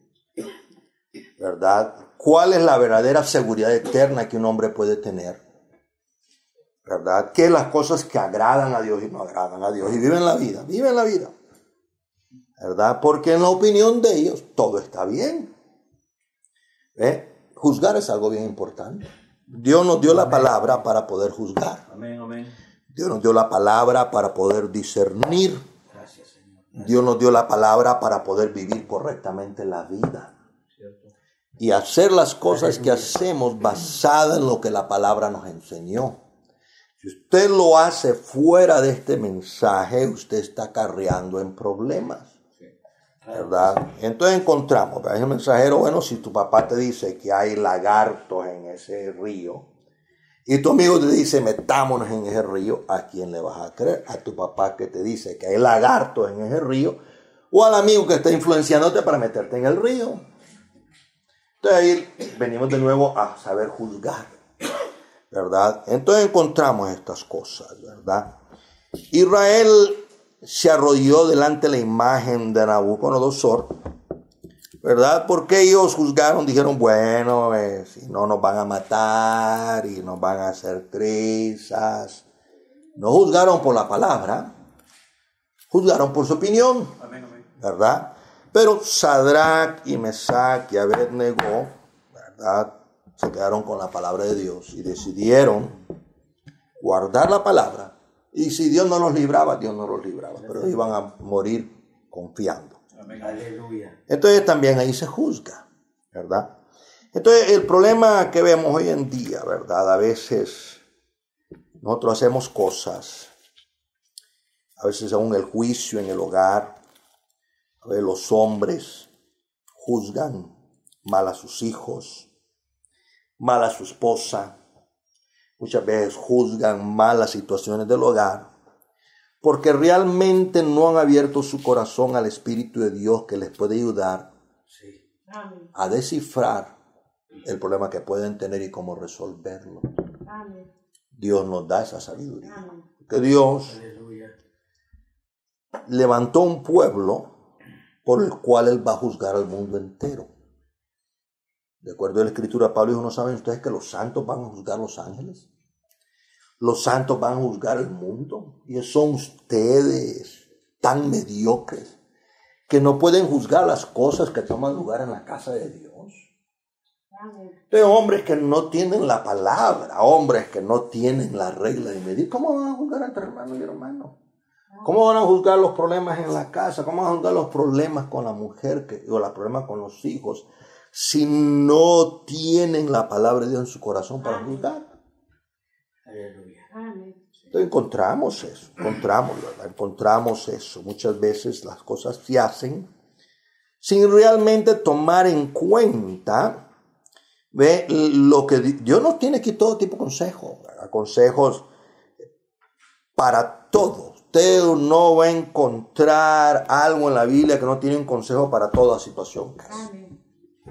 ¿verdad? ¿Cuál es la verdadera seguridad eterna que un hombre puede tener? ¿Verdad? ¿Qué es las cosas que agradan a Dios y no agradan a Dios? Y viven la vida, viven la vida, ¿verdad? Porque en la opinión de ellos todo está bien. ¿Eh? Juzgar es algo bien importante. Dios nos dio la palabra para poder juzgar. Amén, amén. Dios nos dio la palabra para poder discernir. Gracias, Señor. Dios nos dio la palabra para poder vivir correctamente la vida. Cierto. Y hacer las cosas que hacemos basadas en lo que la palabra nos enseñó. Si usted lo hace fuera de este mensaje, usted está acarreando en problemas. ¿Verdad? Entonces encontramos, ¿verdad? El mensajero, bueno, si tu papá te dice que hay lagartos en ese río, y tu amigo te dice, metámonos en ese río, ¿a quién le vas a creer? ¿A tu papá que te dice que hay lagartos en ese río? ¿O al amigo que está influenciándote para meterte en el río? Entonces ahí venimos de nuevo a saber juzgar, ¿verdad? Entonces encontramos estas cosas, ¿verdad? Israel se arrodilló delante de la imagen de Nabucodonosor, ¿verdad? Porque ellos juzgaron, dijeron, bueno, eh, si no nos van a matar y nos van a hacer trizas. No juzgaron por la palabra, juzgaron por su opinión, Amén, amén. ¿verdad? Pero Sadrach y Mesach y Abednego, ¿verdad?, se quedaron con la palabra de Dios y decidieron guardar la palabra. Y si Dios no los libraba, Dios no los libraba, pero iban a morir confiando. Amén. Aleluya. Entonces también ahí se juzga, ¿verdad? Entonces el problema que vemos hoy en día, ¿verdad? A veces nosotros hacemos cosas, a veces aún el juicio en el hogar, a veces los hombres juzgan mal a sus hijos, mal a su esposa, muchas veces juzgan mal las situaciones del hogar, porque realmente no han abierto su corazón al Espíritu de Dios que les puede ayudar Sí. a descifrar el problema que pueden tener y cómo resolverlo. Amén. Dios nos da esa sabiduría. Amén. Que Dios Aleluya. levantó un pueblo por el cual Él va a juzgar al mundo entero. De acuerdo a la Escritura, Pablo dijo, ¿no saben ustedes que los santos van a juzgar a los ángeles? Los santos van a juzgar el mundo. Y son ustedes tan mediocres que no pueden juzgar las cosas que toman lugar en la casa de Dios. Amén. Entonces, hombres que no tienen la palabra, hombres que no tienen la regla de medir, ¿cómo van a juzgar entre hermano y hermano? ¿Cómo van a juzgar los problemas en la casa? ¿Cómo van a juzgar los problemas con la mujer que, o los problemas con los hijos si no tienen la palabra de Dios en su corazón para juzgar? Aleluya. Amén. Entonces encontramos eso, encontramos, ¿verdad? Encontramos eso. Muchas veces las cosas se hacen sin realmente tomar en cuenta, ¿ve? Lo que Dios nos tiene aquí todo tipo de consejos, ¿verdad? Consejos para todo. Usted no va a encontrar algo en la Biblia que no tiene un consejo para toda situación. Amén.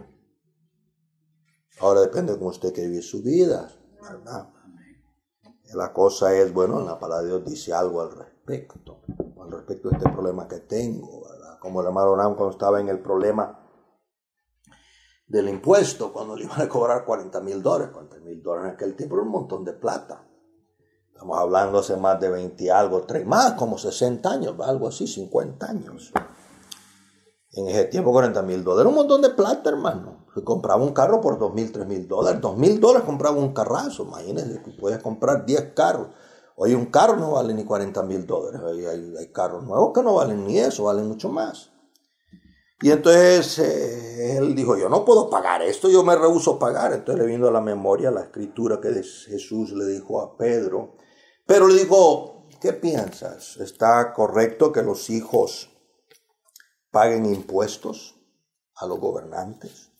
Ahora depende de cómo usted quiere vivir su vida, ¿verdad? La cosa es, bueno, la palabra de Dios dice algo al respecto, al respecto de este problema que tengo, ¿verdad? Como el hermano Abraham cuando estaba en el problema del impuesto, cuando le iban a cobrar cuarenta mil dólares, cuarenta mil dólares en aquel tiempo era un montón de plata. Estamos hablando hace más de veinte algo, tres más, como sesenta años, algo así, cincuenta años. En ese tiempo cuarenta mil dólares, un montón de plata, hermano. Se compraba un carro por dos mil, tres mil dólares. Dos mil dólares compraba un carrazo. Imagínense que puedes comprar diez carros. Hoy un carro no vale ni cuarenta mil dólares. Hay, hay, hay carros nuevos que no valen ni eso, valen mucho más. Y entonces eh, él dijo, yo no puedo pagar esto, yo me rehúso a pagar. Entonces le vino a la memoria la escritura que Jesús le dijo a Pedro. Pero le dijo, ¿qué piensas? ¿Está correcto que los hijos paguen impuestos a los gobernantes?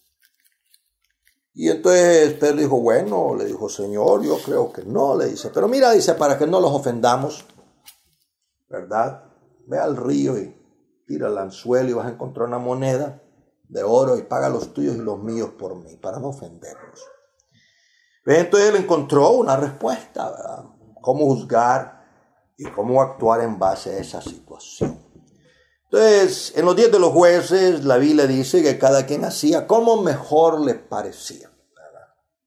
Y entonces Pedro dijo, bueno, le dijo, Señor, yo creo que no, le dice. Pero mira, dice, para que no los ofendamos, ¿verdad? Ve al río y tira el anzuelo y vas a encontrar una moneda de oro y paga los tuyos y los míos por mí, para no ofenderlos. Entonces él encontró una respuesta, ¿verdad? Cómo juzgar y cómo actuar en base a esa situación. Entonces, en los días de los jueces, la Biblia dice que cada quien hacía como mejor le parecía, ¿verdad?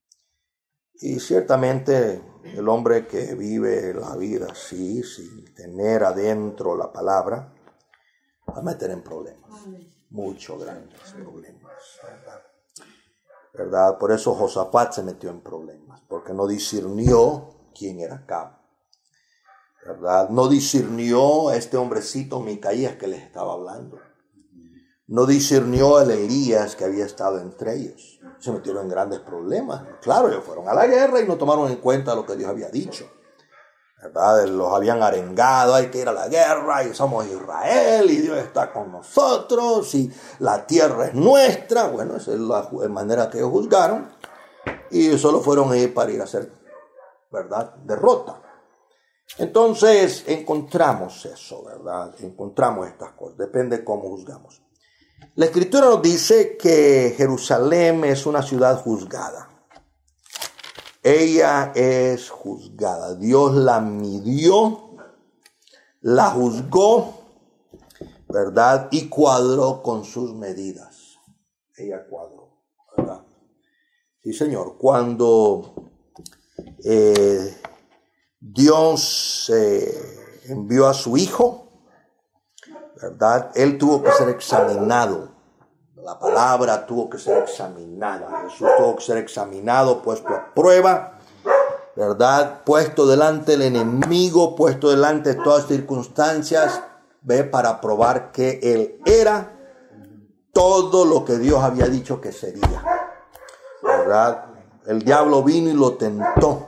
Y ciertamente el hombre que vive la vida así, sin tener adentro la palabra, va a meter en problemas, muchos grandes problemas, ¿verdad? ¿verdad? Por eso Josafat se metió en problemas, porque no discernió quién era Acab, ¿verdad? No discernió a este hombrecito Micaías que les estaba hablando. No discernió el Elías que había estado entre ellos. Se metieron en grandes problemas. Claro, ellos fueron a la guerra y no tomaron en cuenta lo que Dios había dicho, ¿verdad? Los habían arengado, hay que ir a la guerra y somos Israel y Dios está con nosotros y la tierra es nuestra. Bueno, esa es la manera que ellos juzgaron y solo fueron ahí para ir a hacer, ¿verdad?, derrota. Entonces encontramos eso, ¿verdad? Encontramos estas cosas, depende cómo juzgamos. La Escritura nos dice que Jerusalén es una ciudad juzgada. Ella es juzgada. Dios la midió, la juzgó, ¿verdad? Y cuadró con sus medidas. Ella cuadró, ¿verdad? Sí, Señor. Cuando eh, Dios eh, envió a su Hijo, ¿verdad? Él tuvo que ser examinado. La palabra tuvo que ser examinada. Jesús tuvo que ser examinado, puesto a prueba, ¿verdad? Puesto delante del enemigo, puesto delante de todas circunstancias, ¿ve? Para probar que él era todo lo que Dios había dicho que sería, ¿verdad? El diablo vino y lo tentó.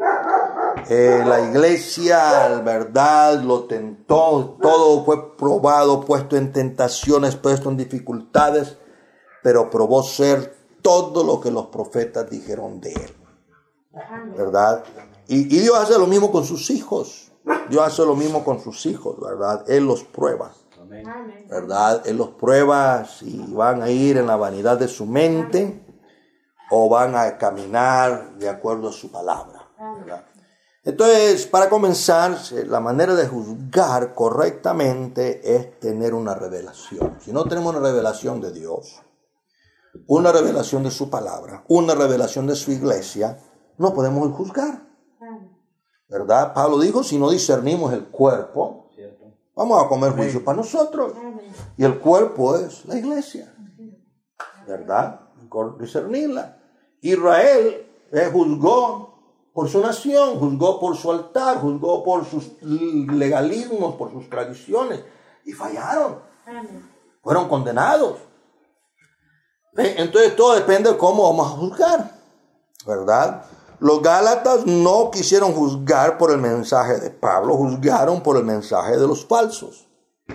Eh, la iglesia, verdad, lo tentó, todo fue probado, puesto en tentaciones, puesto en dificultades, pero probó ser todo lo que los profetas dijeron de él, ¿verdad? Y, y Dios hace lo mismo con sus hijos, Dios hace lo mismo con sus hijos, ¿verdad? Él los prueba, ¿verdad? Él los prueba si van a ir en la vanidad de su mente o van a caminar de acuerdo a su palabra, ¿verdad? Entonces, para comenzar, la manera de juzgar correctamente es tener una revelación. Si no tenemos una revelación de Dios, una revelación de su palabra, una revelación de su iglesia, no podemos juzgar, ¿verdad? Pablo dijo, si no discernimos el cuerpo, vamos a comer juicio para nosotros. Y el cuerpo es la iglesia, ¿verdad? Discernirla. Israel eh, juzgó por su nación, juzgó por su altar, juzgó por sus legalismos, por sus tradiciones, y fallaron. Fueron condenados. Entonces todo depende de cómo vamos a juzgar, ¿verdad? Los Gálatas no quisieron juzgar por el mensaje de Pablo, juzgaron por el mensaje de los falsos,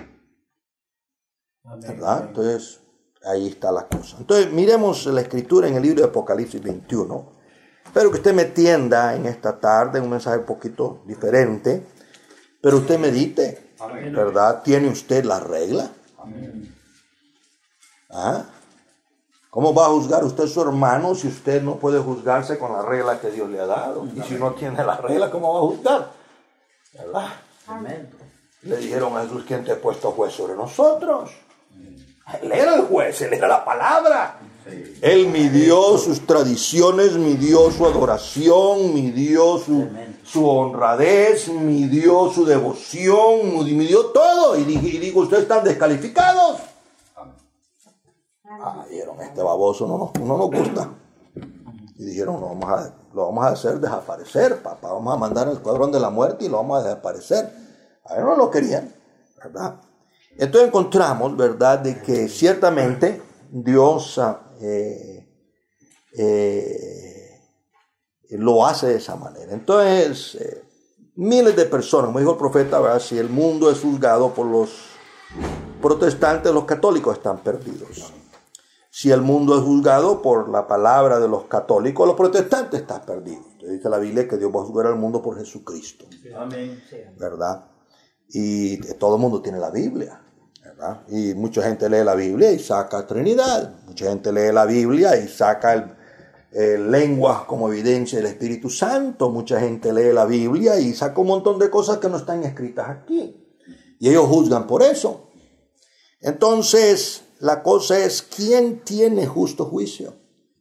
¿verdad? Entonces ahí está la cosa. Entonces miremos la escritura en el libro de Apocalipsis veintiuno. Espero que usted me entienda en esta tarde, un mensaje un poquito diferente, pero usted medite, ¿verdad? ¿Tiene usted la regla? ¿Ah? ¿Cómo va a juzgar usted a su hermano si usted no puede juzgarse con la regla que Dios le ha dado? Y si no tiene la regla, ¿cómo va a juzgar? ¿Verdad? Le dijeron a Jesús, ¿quién te ha puesto juez sobre nosotros? Él era el juez, él era la palabra. Él midió sus tradiciones, midió su adoración, midió su, su honradez, midió su devoción, midió todo. Y dijo, y dijo, ustedes están descalificados. Ah, dijeron, este baboso no nos, no nos gusta. Y dijeron, lo vamos, a, lo vamos a hacer desaparecer, papá. Vamos a mandar al escuadrón de la muerte y lo vamos a desaparecer. A él no lo querían, ¿verdad? Entonces encontramos, ¿verdad?, de que ciertamente Dios eh, eh, lo hace de esa manera. Entonces, eh, miles de personas, como dijo el profeta, ¿verdad?, si el mundo es juzgado por los protestantes, los católicos están perdidos. Si el mundo es juzgado por la palabra de los católicos, los protestantes están perdidos. Entonces dice la Biblia que Dios va a juzgar al mundo por Jesucristo. Amén. ¿Verdad? Y todo el mundo tiene la Biblia, ¿verdad? Y mucha gente lee la Biblia y saca Trinidad. Mucha gente lee la Biblia y saca el, el lenguas como evidencia del Espíritu Santo. Mucha gente lee la Biblia y saca un montón de cosas que no están escritas aquí. Y ellos juzgan por eso. Entonces, la cosa es, ¿quién tiene justo juicio?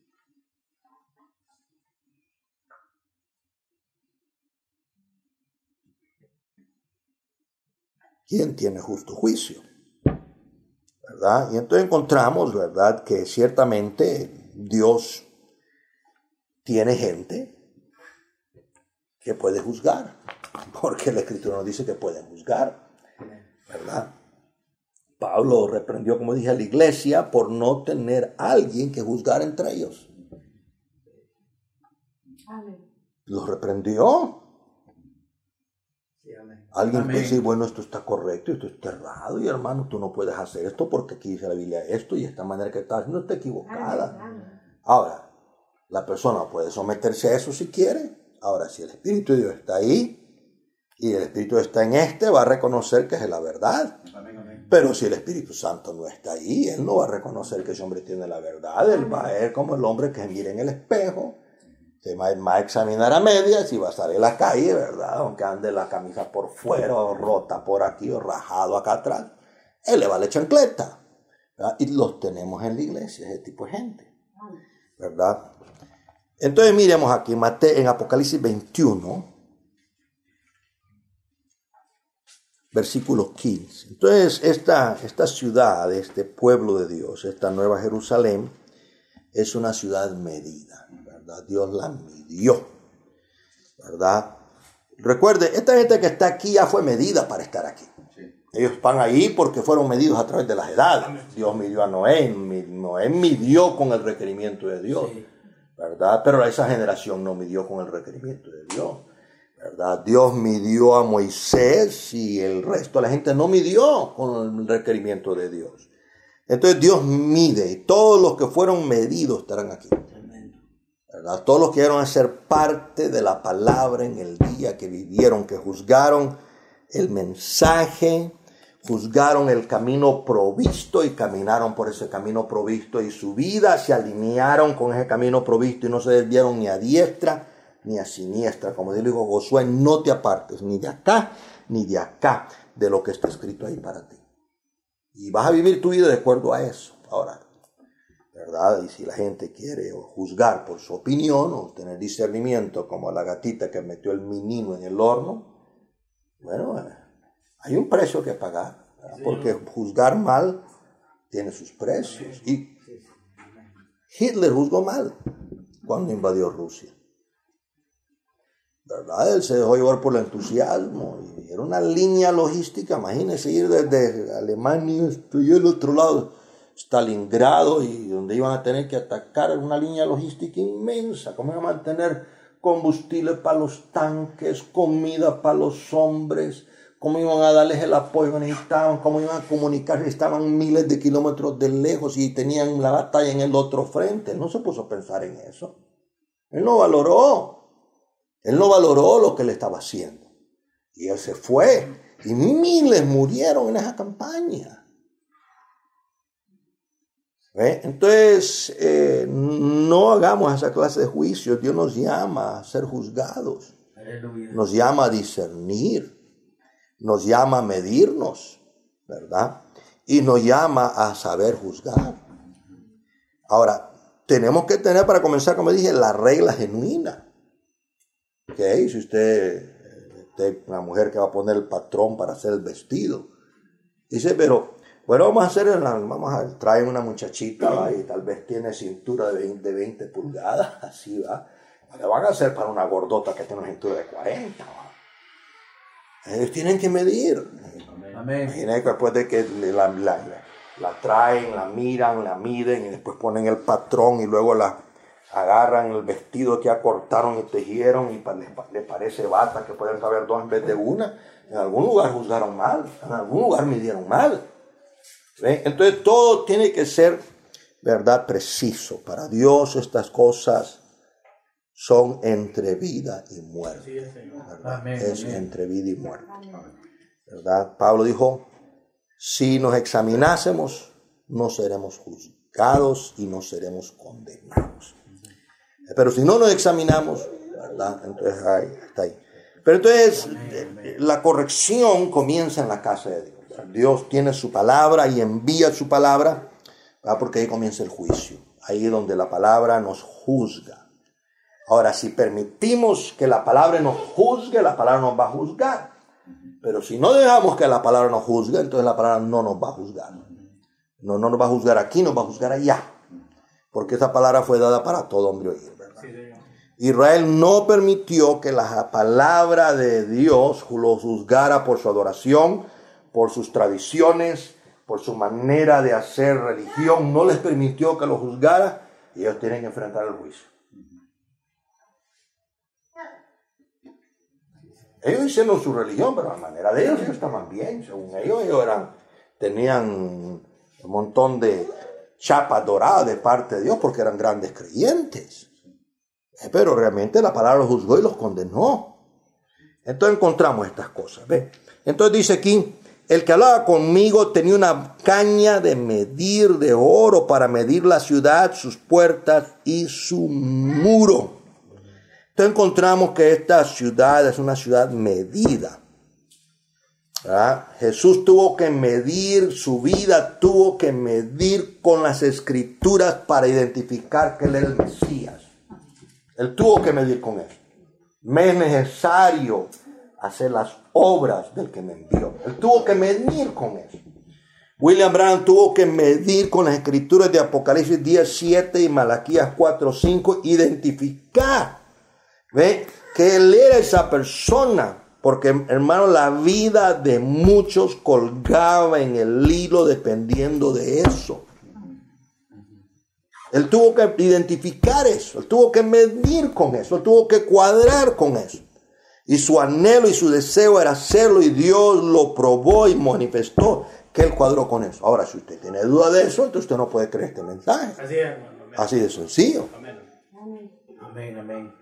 ¿Quién tiene justo juicio? ¿Verdad? Y entonces encontramos, ¿verdad?, que ciertamente Dios tiene gente que puede juzgar, porque la Escritura nos dice que pueden juzgar, ¿verdad? Pablo reprendió, como dije, a la iglesia por no tener a alguien que juzgar entre ellos. Amén. Los reprendió. Sí, amén. Alguien Amén. puede decir, bueno, esto está correcto, esto está errado, y hermano, tú no puedes hacer esto porque aquí dice la Biblia esto, y esta manera que estás haciendo está equivocada. Amén. Ahora, la persona puede someterse a eso si quiere. Ahora, si el Espíritu de Dios está ahí, y el Espíritu está en este, va a reconocer que es la verdad. Amén, amén. Pero si el Espíritu Santo no está ahí, él no va a reconocer que ese hombre tiene la verdad. Él va a ver como el hombre que mira en el espejo, se va a examinar a medias y va a salir a la calle, ¿verdad? Aunque ande la camisa por fuera, o rota por aquí, o rajado acá atrás. Él le va a la chancleta, ¿verdad? Y los tenemos en la iglesia, ese tipo de gente, ¿verdad? Entonces miremos aquí, Mateo, en Apocalipsis veintiuno, versículo quince. Entonces, esta, esta ciudad, este pueblo de Dios, esta Nueva Jerusalén, es una ciudad medida, ¿verdad? Dios la midió, ¿verdad? Recuerde, esta gente que está aquí ya fue medida para estar aquí. Sí. Ellos están ahí porque fueron medidos a través de las edades. Dios midió a Noé, Noé midió con el requerimiento de Dios, Sí. ¿verdad? Pero esa generación no midió con el requerimiento de Dios, ¿verdad? Dios midió a Moisés y el resto de la gente no midió con el requerimiento de Dios. Entonces Dios mide y todos los que fueron medidos estarán aquí, ¿verdad? Todos los que llegaron a ser parte de la palabra en el día que vivieron, que juzgaron el mensaje, juzgaron el camino provisto y caminaron por ese camino provisto y su vida se alinearon con ese camino provisto y no se desviaron ni a diestra ni a siniestra. Como dijo Josué, no te apartes ni de acá ni de acá de lo que está escrito ahí para ti. Y vas a vivir tu vida de acuerdo a eso. Ahora, ¿verdad? Y si la gente quiere juzgar por su opinión o tener discernimiento como la gatita que metió el menino en el horno, bueno, hay un precio que pagar, ¿verdad? Porque juzgar mal tiene sus precios. Y Hitler juzgó mal cuando invadió Rusia, ¿verdad? Él se dejó llevar por el entusiasmo y era una línea logística. Imagínense ir desde Alemania hasta el otro lado, Stalingrado, y donde iban a tener que atacar una línea logística inmensa. Cómo iban a mantener combustible para los tanques, comida para los hombres, cómo iban a darles el apoyo que necesitaban, cómo iban a comunicarse. Estaban miles de kilómetros de lejos y tenían la batalla en el otro frente. Él no se puso a pensar en eso. Él no valoró. Él no valoró lo que él estaba haciendo. Y él se fue. Y miles murieron en esa campaña. ¿Ve? Entonces, eh, no hagamos esa clase de juicios. Dios nos llama a ser juzgados. Aleluya. Nos llama a discernir. Nos llama a medirnos, ¿verdad? Y nos llama a saber juzgar. Ahora, tenemos que tener, para comenzar, como dije, la regla genuina. ¿Ok? Si usted, usted, una mujer que va a poner el patrón para hacer el vestido, dice, pero Bueno, vamos a hacer, vamos a traer una muchachita, ¿va? Y tal vez tiene cintura de veinte, de veinte pulgadas, así va. Le van a hacer para una gordota que tiene una cintura de cuarenta, ¿va? Ellos tienen que medir. Amén. Imagínense que después de que la, la, la, la traen, la miran, la miden y después ponen el patrón y luego la agarran el vestido que acortaron y tejieron y pa, les, les parece bata que pueden caber dos en vez de una. En algún lugar juzgaron mal, en algún lugar midieron mal. ¿Ven? Entonces todo tiene que ser, ¿verdad?, preciso. Para Dios estas cosas son entre vida y muerte. ¿Verdad? Amén, es amén. entre vida y muerte. ¿Verdad? Pablo dijo, si nos examinásemos, no seremos juzgados y no seremos condenados. Pero si no nos examinamos, ¿verdad? Entonces ahí, está ahí. Pero entonces eh, la corrección comienza en la casa de Dios. Dios tiene su palabra y envía su palabra, ¿verdad? Porque ahí comienza el juicio. Ahí es donde la palabra nos juzga. Ahora, si permitimos que la palabra nos juzgue, la palabra nos va a juzgar. Pero si no dejamos que la palabra nos juzgue, entonces la palabra no nos va a juzgar. No, no nos va a juzgar aquí, nos va a juzgar allá. Porque esa palabra fue dada para todo hombre oír, ¿verdad? Israel no permitió que la palabra de Dios lo juzgara por su adoración, por sus tradiciones, por su manera de hacer religión. No les permitió que lo juzgara y ellos tienen que enfrentar el juicio. Ellos hicieron su religión, pero a la manera de ellos ellos estaban bien. Según ellos, ellos eran, tenían un montón de chapas doradas de parte de Dios porque eran grandes creyentes. Pero realmente la palabra los juzgó y los condenó. Entonces encontramos estas cosas. ¿Ve? Entonces dice aquí, el que hablaba conmigo tenía una caña de medir de oro para medir la ciudad, sus puertas y su muro. Entonces encontramos que esta ciudad es una ciudad medida. ¿Verdad? Jesús tuvo que medir su vida, tuvo que medir con las escrituras para identificar que él era el Mesías. Él tuvo que medir con eso. Me es necesario hacer las obras del que me envió. Él tuvo que medir con eso. William Branham tuvo que medir con las escrituras de Apocalipsis diez siete y Malaquías cuatro cinco, identificar, ¿ve?, que él era esa persona. Porque, hermano, la vida de muchos colgaba en el hilo dependiendo de eso. Él tuvo que identificar eso, él tuvo que medir con eso, él tuvo que cuadrar con eso. Y su anhelo y su deseo era hacerlo y Dios lo probó y manifestó que él cuadró con eso. Ahora, si usted tiene duda de eso, entonces usted no puede creer este mensaje. Así es, hermano. Amén. Así de sencillo. Amén. Amén, amén.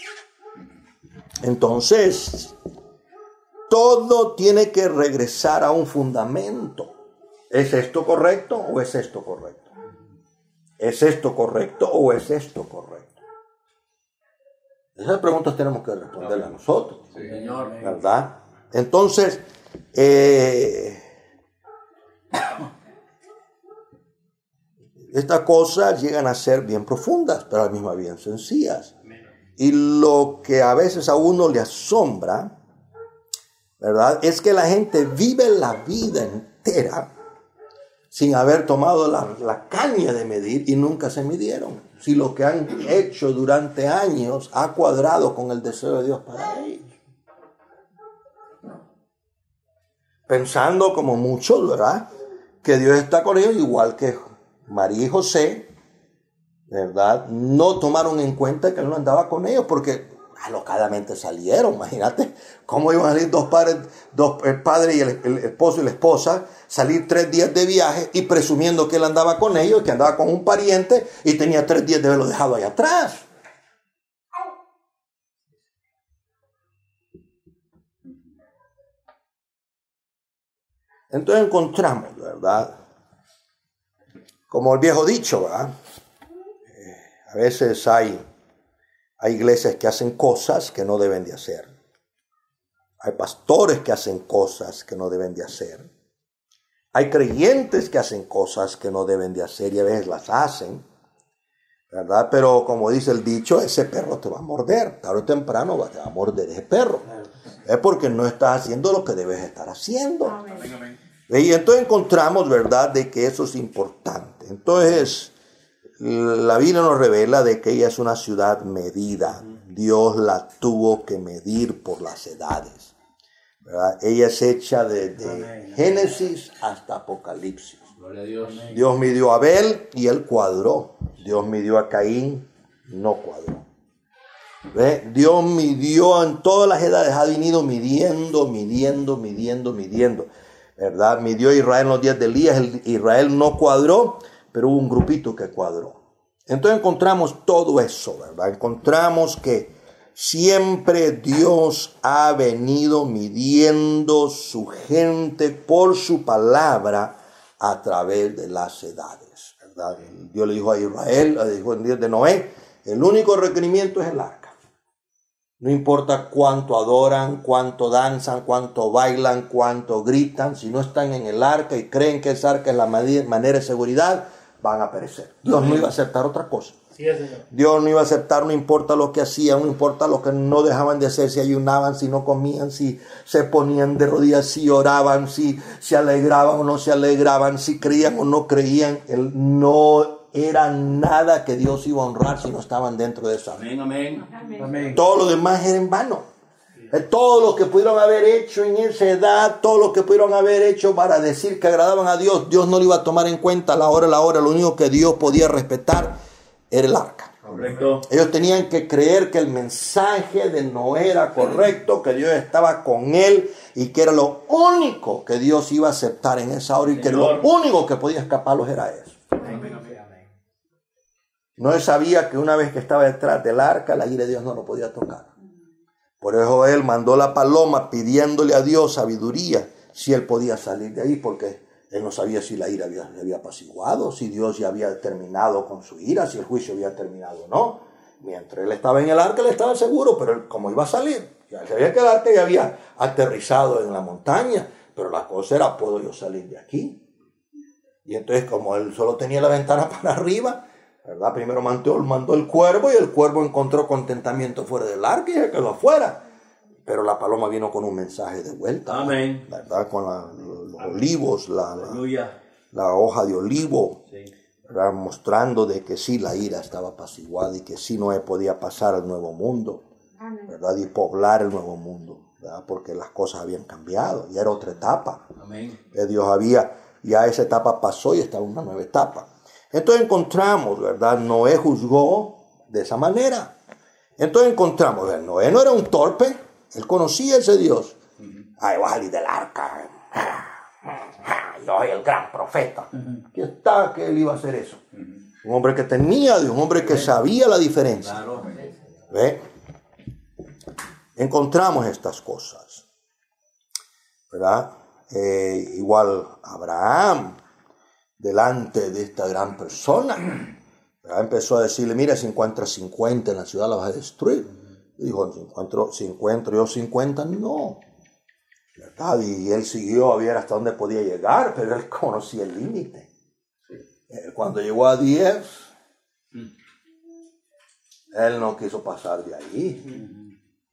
Entonces, todo tiene que regresar a un fundamento. ¿Es esto correcto o es esto correcto? ¿Es esto correcto o es esto correcto? Esas preguntas tenemos que responderlas nosotros, Sí, Señor. ¿verdad? Entonces, eh, estas cosas llegan a ser bien profundas, pero a la misma bien sencillas. Y lo que a veces a uno le asombra, ¿verdad?, es que la gente vive la vida entera sin haber tomado la, la caña de medir y nunca se midieron. Si lo que han hecho durante años ha cuadrado con el deseo de Dios para ellos. Pensando como muchos, ¿verdad?, que Dios está con ellos, igual que María y José, ¿verdad?, no tomaron en cuenta que él no andaba con ellos porque alocadamente salieron. Imagínate cómo iban a salir dos padres, dos, el padre y el, el esposo y la esposa, salir tres días de viaje y presumiendo que él andaba con ellos, que andaba con un pariente y tenía tres días de haberlo dejado allá atrás. Entonces encontramos, ¿verdad?, como el viejo dicho, ¿verdad?, eh, a veces hay Hay iglesias que hacen cosas que no deben de hacer. Hay pastores que hacen cosas que no deben de hacer. Hay creyentes que hacen cosas que no deben de hacer y a veces las hacen, ¿verdad? Pero como dice el dicho, ese perro te va a morder. Tarde o temprano te va a morder ese perro. Es porque no estás haciendo lo que debes estar haciendo. Amén, amén. Y entonces encontramos, ¿verdad?, de que eso es importante. Entonces, la Biblia nos revela de que ella es una ciudad medida. Dios la tuvo que medir por las edades, ¿verdad? Ella es hecha desde Génesis hasta Apocalipsis. Gloria a Dios. Dios midió a Abel y él cuadró. Dios midió a Caín, no cuadró. ¿Ve? Dios midió en todas las edades, ha venido midiendo, midiendo, midiendo, midiendo, ¿verdad? Midió a Israel en los días de Elías, el, Israel no cuadró, pero hubo un grupito que cuadró. Entonces encontramos todo eso, ¿verdad? Encontramos que siempre Dios ha venido midiendo su gente por su palabra a través de las edades, ¿verdad? Dios le dijo a Israel, le dijo en días de Noé, el único requerimiento es el arca. No importa cuánto adoran, cuánto danzan, cuánto bailan, cuánto gritan, si no están en el arca y creen que esa arca es la manera de seguridad, van a perecer. Dios no iba a aceptar otra cosa. Sí, señor. Dios no iba a aceptar, no importa lo que hacían, no importa lo que no dejaban de hacer, si ayunaban, si no comían, si se ponían de rodillas, si oraban, si se alegraban o no se alegraban, si creían o no creían. Él no era nada que Dios iba a honrar si no estaban dentro de esa. Amén, amén. Amén. Todo lo demás era en vano. Todo lo que pudieron haber hecho en esa edad, todo lo que pudieron haber hecho para decir que agradaban a Dios, Dios no lo iba a tomar en cuenta a la hora, a la hora. Lo único que Dios podía respetar era el arca. Correcto. Ellos tenían que creer que el mensaje de Noé era correcto, que Dios estaba con él y que era lo único que Dios iba a aceptar en esa hora y que lo único que podía escaparlos era eso. Noé sabía que una vez que estaba detrás del arca, la ira de Dios no lo podía tocar. Por eso él mandó la paloma pidiéndole a Dios sabiduría si él podía salir de ahí, porque él no sabía si la ira había, había apaciguado, si Dios ya había terminado con su ira, si el juicio había terminado o no. Mientras él estaba en el arca, él estaba seguro, pero él, ¿cómo iba a salir? Ya sabía que el arca ya había aterrizado en la montaña, pero la cosa era, ¿puedo yo salir de aquí? Y entonces, como él solo tenía la ventana para arriba, ¿verdad? Primero mandó, mandó el cuervo y el cuervo encontró contentamiento fuera del arca y se quedó afuera. Pero la paloma vino con un mensaje de vuelta. Amén. ¿Verdad? Con la, los, los olivos, la, la, la hoja de olivo, sí. ¿verdad? Mostrando de que sí, la ira estaba apaciguada y que sí Noé podía pasar al nuevo mundo, ¿verdad? Y poblar el nuevo mundo, ¿verdad? Porque las cosas habían cambiado y era otra etapa. Amén. Dios había, ya esa etapa pasó y estaba una nueva etapa. Entonces encontramos, ¿verdad? Noé juzgó de esa manera. Entonces encontramos, ¿verdad? Noé no era un torpe, él conocía a ese Dios. Uh-huh. Ay, voy a salir del arca. Yo soy el gran profeta. Uh-huh. ¿Qué está que él iba a hacer eso? Uh-huh. Un hombre que tenía, un hombre que sabía la diferencia. Claro. ¿Ve? Encontramos estas cosas, ¿verdad? Eh, igual Abraham, delante de esta gran persona, ¿verdad? Empezó a decirle, mira, si encuentras cincuenta en la ciudad la vas a destruir. Y dijo, si encuentro, si encuentro yo cincuenta, no. ¿Verdad? Y él siguió a ver hasta dónde podía llegar, pero él conocía el límite. Eh, cuando llegó a diez, él no quiso pasar de ahí.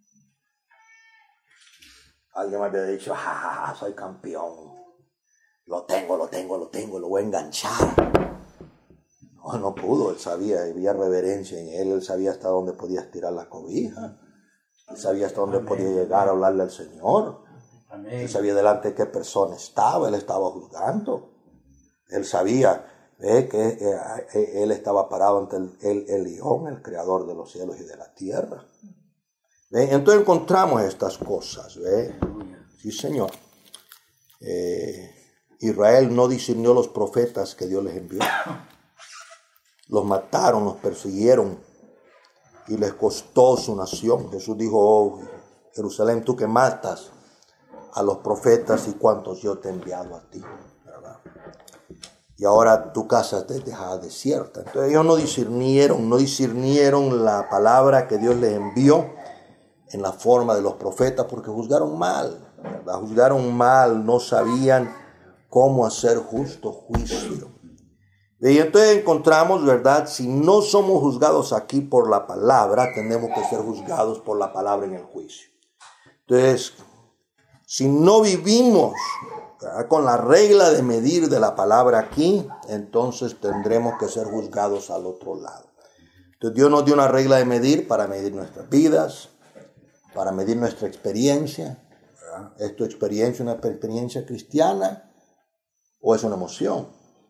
Alguien me había dicho, ah, soy campeón. Lo tengo, lo tengo, lo tengo, lo voy a enganchar. No, no pudo, él sabía, había reverencia en él, él sabía hasta dónde podía estirar la cobija, él sabía hasta dónde Amén. Podía llegar a hablarle al Señor, Amén. Él sabía delante de qué persona estaba, él estaba juzgando, él sabía eh, que eh, él estaba parado ante el, el, el león, el creador de los cielos y de la tierra. ¿Ve? Entonces encontramos estas cosas, ¿ve? Sí, Señor. Eh, Israel no discernió los profetas que Dios les envió. Los mataron, los persiguieron y les costó su nación. Jesús dijo, oh, Jerusalén, tú que matas a los profetas y cuantos yo te he enviado a ti, ¿verdad? Y ahora tu casa te dejada desierta. Entonces ellos no discernieron, no discernieron la palabra que Dios les envió en la forma de los profetas porque juzgaron mal, ¿verdad? Juzgaron mal, no sabían cómo hacer justo juicio. Y entonces encontramos, ¿verdad? Si no somos juzgados aquí por la palabra, tenemos que ser juzgados por la palabra en el juicio. Entonces, si no vivimos con la regla de medir de la palabra aquí, entonces tendremos que ser juzgados al otro lado. Entonces Dios nos dio una regla de medir para medir nuestras vidas, para medir nuestra experiencia. ¿Verdad? ¿Es tu experiencia una experiencia cristiana o es una emoción?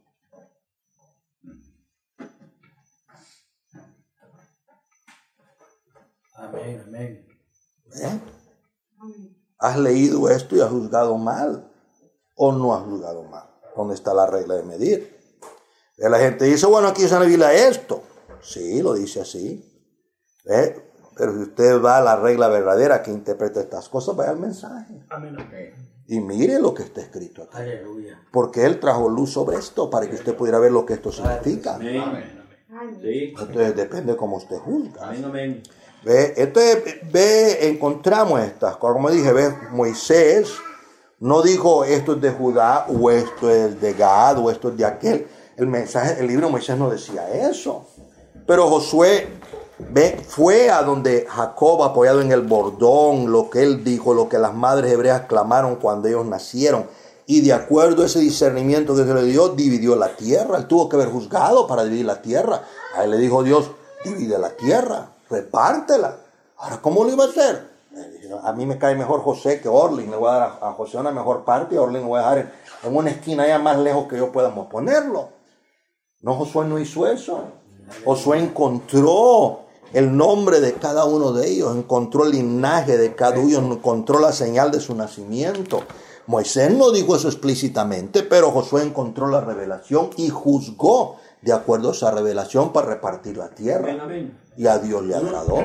Amén, amén. ¿Eh? ¿Has leído esto y has juzgado mal? ¿O no has juzgado mal? ¿Dónde está la regla de medir? Y la gente dice, bueno, aquí dice en la Biblia esto. Sí, lo dice así. ¿Eh? Pero si usted va a la regla verdadera que interpreta estas cosas, vaya al mensaje. Amén, amén. Y mire lo que está escrito aquí. Aleluya. Porque Él trajo luz sobre esto para que usted pudiera ver lo que esto significa. Amén, amén. Sí. Entonces depende cómo usted juzga. Amén, amén. Ve, entonces, ve, encontramos estas cosas. Como dije, ve, Moisés no dijo esto es de Judá o esto es de Gad o esto es de aquel. El mensaje, el libro de Moisés no decía eso. Pero Josué, ve, fue a donde Jacob, apoyado en el bordón, lo que él dijo, lo que las madres hebreas clamaron cuando ellos nacieron. Y de acuerdo a ese discernimiento que se le dio, dividió la tierra. Él tuvo que haber juzgado para dividir la tierra. A él le dijo Dios, divide la tierra. Repártela. Ahora, ¿cómo lo iba a hacer? A mí me cae mejor José que Orlin. Le voy a dar a, a José una mejor parte y a Orlin le voy a dejar en, en una esquina allá más lejos que yo podamos ponerlo. No, Josué no hizo eso. Josué encontró el nombre de cada uno de ellos, encontró el linaje de cada uno, encontró la señal de su nacimiento. Moisés no dijo eso explícitamente, pero Josué encontró la revelación y juzgó de acuerdo a esa revelación para repartir la tierra. Amén, amén. Y a Dios le agradó.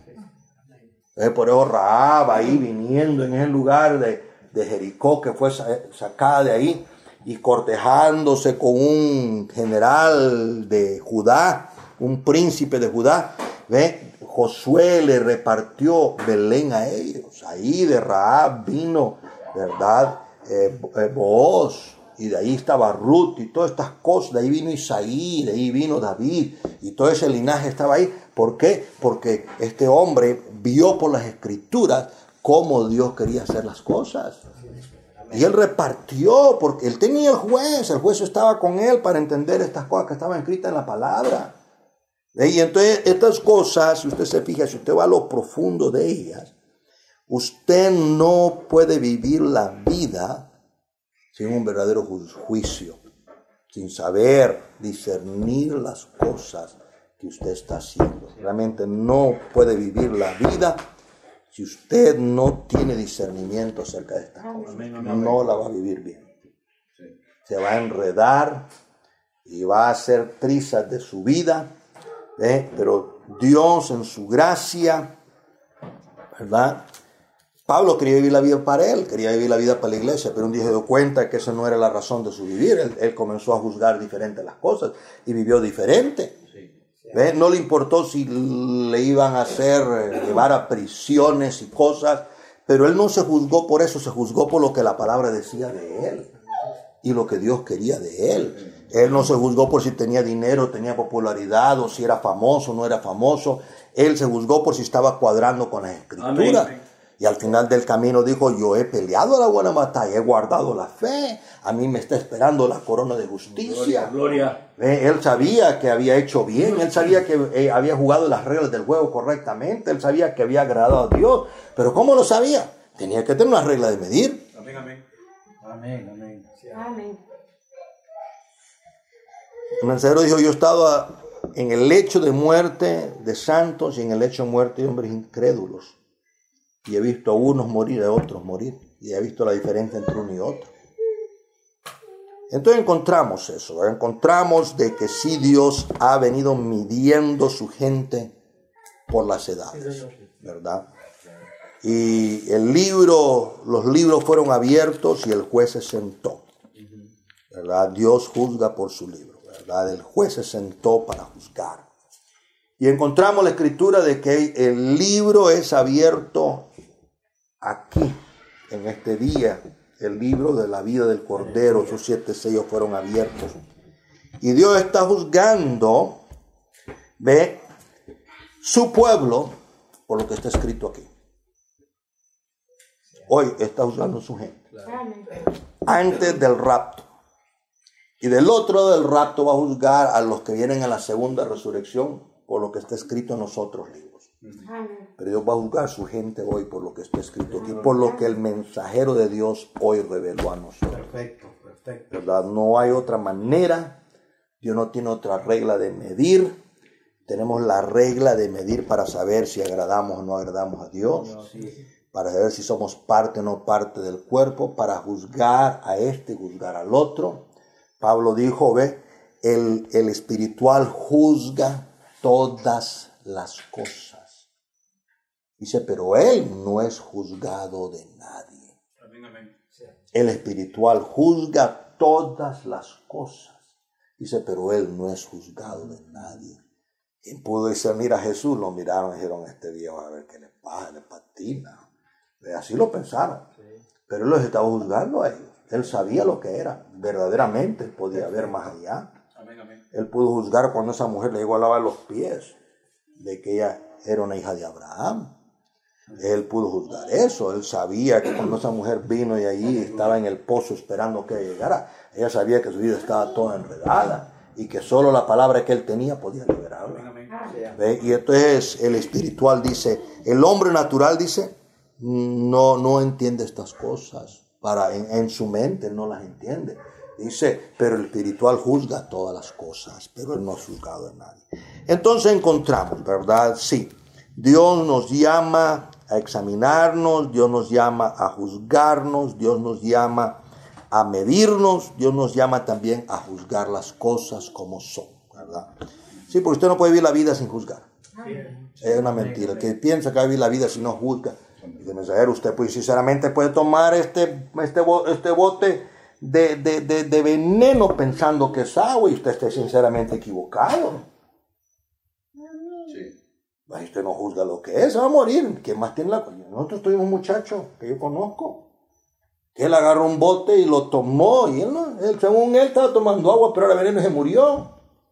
Eh, por eso Rahab ahí viniendo en ese lugar de, de Jericó que fue sacada de ahí y cortejándose con un general de Judá, un príncipe de Judá. ¿Ve? Josué le repartió Belén a ellos. Ahí de Rahab vino, ¿verdad? Eh, eh, Booz. Y de ahí estaba Ruth y todas estas cosas. De ahí vino Isaí, de ahí vino David. Y todo ese linaje estaba ahí. ¿Por qué? Porque este hombre vio por las escrituras cómo Dios quería hacer las cosas. Y él repartió, porque él tenía el juez. El juez estaba con él para entender estas cosas que estaban escritas en la palabra. Y entonces estas cosas, si usted se fija, si usted va a lo profundo de ellas, usted no puede vivir la vida sin un verdadero juicio, sin saber discernir las cosas que usted está haciendo. Realmente no puede vivir la vida si usted no tiene discernimiento acerca de estas cosas. No la va a vivir bien. Se va a enredar y va a hacer trizas de su vida, ¿eh? Pero Dios en su gracia, ¿verdad? Pablo quería vivir la vida para él, quería vivir la vida para la iglesia, pero un día se dio cuenta que esa no era la razón de su vivir. Él, él comenzó a juzgar diferente las cosas y vivió diferente. ¿Ve? No le importó si le iban a hacer llevar a prisiones y cosas, pero él no se juzgó por eso, se juzgó por lo que la palabra decía de él y lo que Dios quería de él. Él no se juzgó por si tenía dinero, tenía popularidad, o si era famoso o no era famoso. Él se juzgó por si estaba cuadrando con las escrituras. Amén. Y al final del camino dijo, yo he peleado la buena batalla, he guardado la fe, a mí me está esperando la corona de justicia. Gloria, gloria. Eh, él sabía que había hecho bien, él sabía que eh, había jugado las reglas del juego correctamente, él sabía que había agradado a Dios. Pero ¿cómo lo sabía? Tenía que tener una regla de medir. Amén, amén. Amén, amén. Amén. El mensajero dijo, yo he estado en el lecho de muerte de santos y en el lecho de muerte de hombres incrédulos. Y he visto a unos morir, a otros morir. Y he visto la diferencia entre uno y otro. Entonces encontramos eso. ¿verdad? Encontramos de que sí Dios ha venido midiendo su gente por las edades. ¿Verdad? Y el libro, los libros fueron abiertos y el juez se sentó. ¿Verdad? Dios juzga por su libro. ¿Verdad? El juez se sentó para juzgar. Y encontramos la escritura de que el libro es abierto aquí, en este día. El libro de la vida del Cordero, sus siete sellos fueron abiertos. Y Dios está juzgando, ve, su pueblo por lo que está escrito aquí. Hoy está juzgando su gente. Amén. Antes del rapto. Y del otro lado del rapto va a juzgar a los que vienen a la segunda resurrección por lo que está escrito en los otros libros. Amén. Pero Dios va a juzgar a su gente hoy por lo que está escrito aquí, por lo que el mensajero de Dios hoy reveló a nosotros. Perfecto, perfecto. ¿Verdad? No hay otra manera. Dios no tiene otra regla de medir. Tenemos la regla de medir para saber si agradamos o no agradamos a Dios, para saber si somos parte o no parte del cuerpo, para juzgar a este y juzgar al otro. Pablo dijo, ve, el, el espiritual juzga todas las cosas. Dice, pero él no es juzgado de nadie. Amén, amén. El espiritual juzga todas las cosas. Dice, pero él no es juzgado de nadie. ¿Quién pudo discernir a Jesús? Lo miraron y dijeron, este viejo, a ver qué le pasa, le patina. Así lo pensaron. Pero él los estaba juzgando a ellos. Él sabía lo que era. Verdaderamente él podía ver más allá. Amén, amén. Él pudo juzgar cuando esa mujer le llegó a lavar los pies, de que ella era una hija de Abraham. Él pudo juzgar eso. Él sabía que cuando esa mujer vino y allí estaba en el pozo esperando que ella llegara, ella sabía que su vida estaba toda enredada y que solo la palabra que él tenía podía liberarla. Amén. ¿Ve? Y entonces el espiritual dice, el hombre natural dice, no, no entiende estas cosas. Para, en, en su mente no las entiende. Dice, pero el espiritual juzga todas las cosas, pero él no ha juzgado a nadie. Entonces encontramos, ¿verdad? Sí, Dios nos llama a examinarnos, Dios nos llama a juzgarnos, Dios nos llama a medirnos, Dios nos llama también a juzgar las cosas como son, ¿verdad? Sí, porque usted no puede vivir la vida sin juzgar. Es una mentira. El que piensa que va a vivir la vida si no juzga, de mensajero, usted pues sinceramente puede tomar este, este, este bote de, de, de, de veneno pensando que es agua y usted esté sinceramente equivocado. Sí. Ahí usted no juzga lo que es, se va a morir. ¿Quién más tiene la cosa? Nosotros tuvimos un muchacho que yo conozco, que él agarró un bote y lo tomó y él, no, él según él estaba tomando agua, pero era veneno y se murió.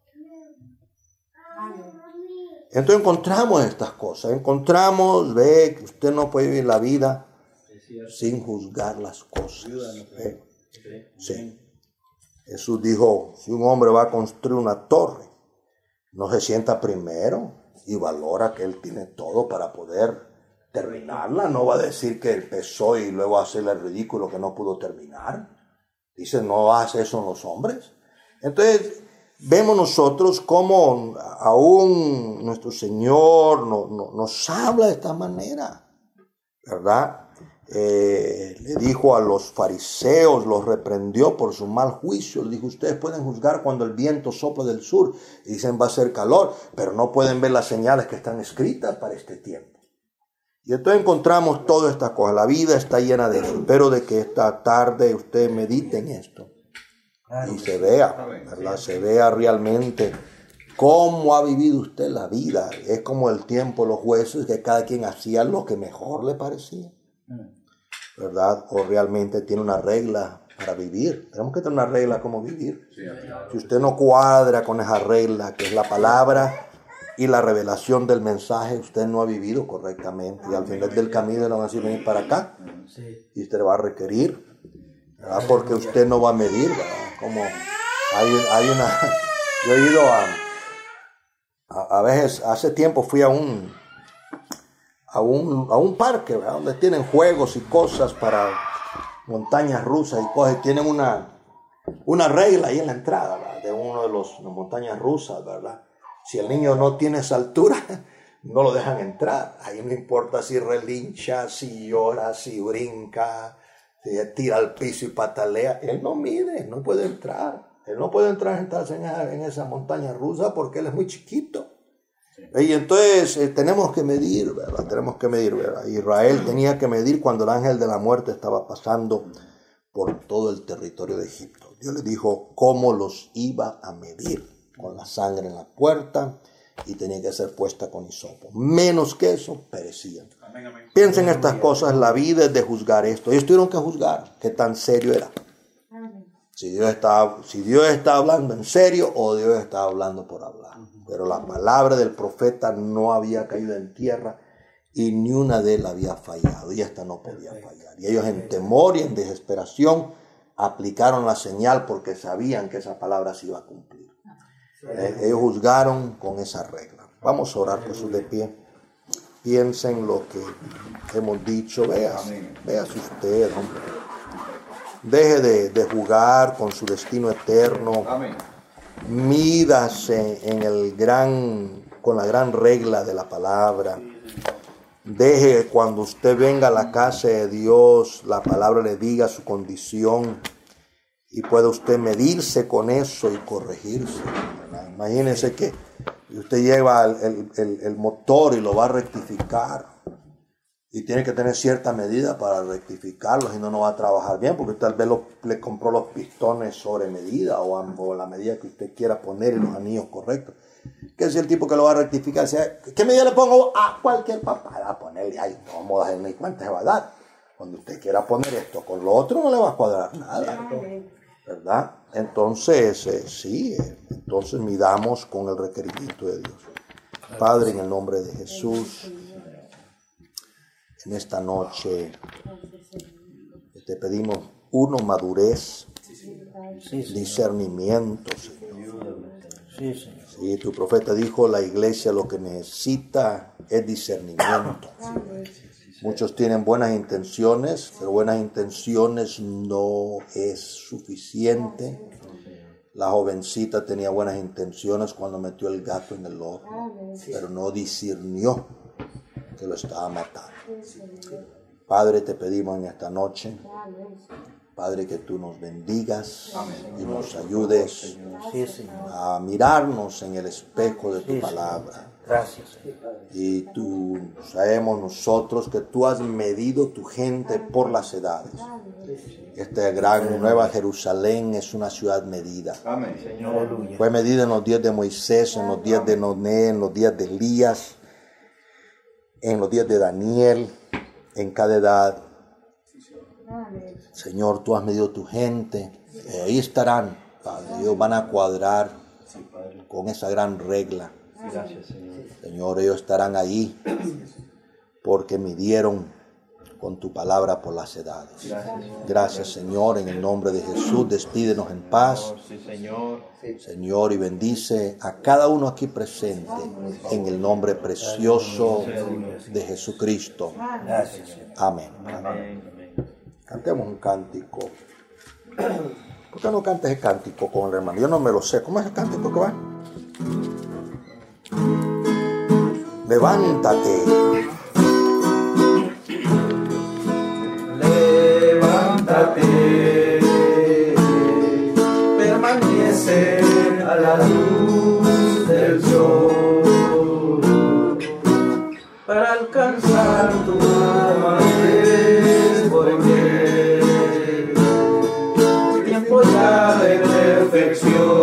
Entonces encontramos estas cosas, encontramos, ve, que usted no puede vivir la vida sin juzgar las cosas. ¿Ve? Sí. Jesús dijo, si un hombre va a construir una torre, no se sienta primero y valora que él tiene todo para poder terminarla. No va a decir que empezó y luego hacerle el ridículo que no pudo terminar. Dice, no hace eso en los hombres. Entonces, vemos nosotros cómo aún nuestro Señor no, no, nos habla de esta manera, ¿verdad? Eh, le dijo a los fariseos, los reprendió por su mal juicio. Le dijo, ustedes pueden juzgar cuando el viento sopla del sur y dicen va a ser calor, pero no pueden ver las señales que están escritas para este tiempo. Y entonces encontramos todas estas cosas. La vida está llena de eso. Espero de que esta tarde usted medite en esto. Y se vea, ¿verdad? Se vea realmente cómo ha vivido usted la vida. Es como el tiempo, los jueces, que cada quien hacía lo que mejor le parecía, ¿verdad? O realmente tiene una regla para vivir. Tenemos que tener una regla como vivir. Si usted no cuadra con esa regla, que es la palabra y la revelación del mensaje, usted no ha vivido correctamente. Y al final del camino le van a decir, venir para acá. Y usted le va a requerir, ¿verdad? Porque usted no va a medir, ¿verdad? Como hay, hay una, yo he ido a, a, a veces, hace tiempo fui a un, a un, a un parque, ¿verdad? Donde tienen juegos y cosas para montañas rusas y cosas, y tienen una, una regla ahí en la entrada, ¿verdad? De uno de los de montañas rusas, ¿verdad? Si el niño no tiene esa altura, no lo dejan entrar. Ahí no importa si relincha, si llora, si brinca, se tira al piso y patalea, él no mide, no puede entrar. Él no puede entrar en esa, en esa montaña rusa porque él es muy chiquito. Y entonces eh, tenemos que medir, ¿verdad? Tenemos que medir, ¿verdad? Israel tenía que medir cuando el ángel de la muerte estaba pasando por todo el territorio de Egipto. Dios le dijo cómo los iba a medir, con la sangre en la puerta, y tenía que ser puesta con hisopo. Menos que eso, perecían. Amén, amén. Piensen en estas cosas, la vida es de juzgar esto. Ellos tuvieron que juzgar qué tan serio era. Si Dios está, si Dios está hablando en serio o Dios está hablando por hablar. Pero la palabra del profeta no había caído en tierra y ni una de ellas había fallado, y esta no podía fallar. Y ellos en temor y en desesperación aplicaron la señal porque sabían que esa palabra se iba a cumplir. Eh, ellos juzgaron con esa regla. Vamos a orar por su de pie. Piensen lo que hemos dicho. Véase, véase usted, hombre. Deje de, de jugar con su destino eterno. Amén. Mídase en el gran, con la gran regla de la palabra. Deje cuando usted venga a la casa de Dios, la palabra le diga su condición y pueda usted medirse con eso y corregirse. ¿Verdad? Imagínense que usted lleva el, el, el motor y lo va a rectificar y tiene que tener cierta medida para rectificarlo, si no, no va a trabajar bien, porque tal vez lo, le compró los pistones sobre medida o, a, o la medida que usted quiera poner y los anillos correctos. Que es el tipo que lo va a rectificar. ¿Qué medida le pongo a cualquier papá? A ponerle ahí, no vamos a darle cuenta se va a dar. Cuando usted quiera poner esto con lo otro, no le va a cuadrar nada, ¿verdad? Entonces, eh, sí, eh, entonces midamos con el requerimiento de Dios. Padre, en el nombre de Jesús, en esta noche te pedimos, uno, madurez, discernimiento, Señor. Sí, Señor. Sí, tu profeta dijo, la iglesia lo que necesita es discernimiento. Muchos tienen buenas intenciones, pero buenas intenciones no es suficiente. La jovencita tenía buenas intenciones cuando metió el gato en el horno, pero no discernió que lo estaba matando. Padre, te pedimos en esta noche, Padre, que tú nos bendigas y nos ayudes a mirarnos en el espejo de tu palabra. Gracias, Señor. Y tú sabemos nosotros que tú has medido tu gente por las edades. Esta gran Nueva Jerusalén es una ciudad medida. Amén. Aleluya. Fue medida en los días de Moisés, en los días de Noé, en los días de Elías, en los días de Daniel, en cada edad. Señor, tú has medido tu gente. Eh, ahí estarán, Padre. Ellos van a cuadrar con esa gran regla. Gracias, Señor. Señor, ellos estarán ahí porque midieron con tu palabra por las edades. Gracias, Señor, en el nombre de Jesús, despídenos en paz. Sí, Señor. Señor, y bendice a cada uno aquí presente en el nombre precioso de Jesucristo. Gracias, Señor. Amén. Amén. Amén. Cantemos un cántico. ¿Por qué no cantes el cántico con el hermano? Yo no me lo sé. ¿Cómo es el cántico que va? Levántate. Levántate, permanece a la luz del sol para alcanzar tu madurez, porque tiempo ya de perfección.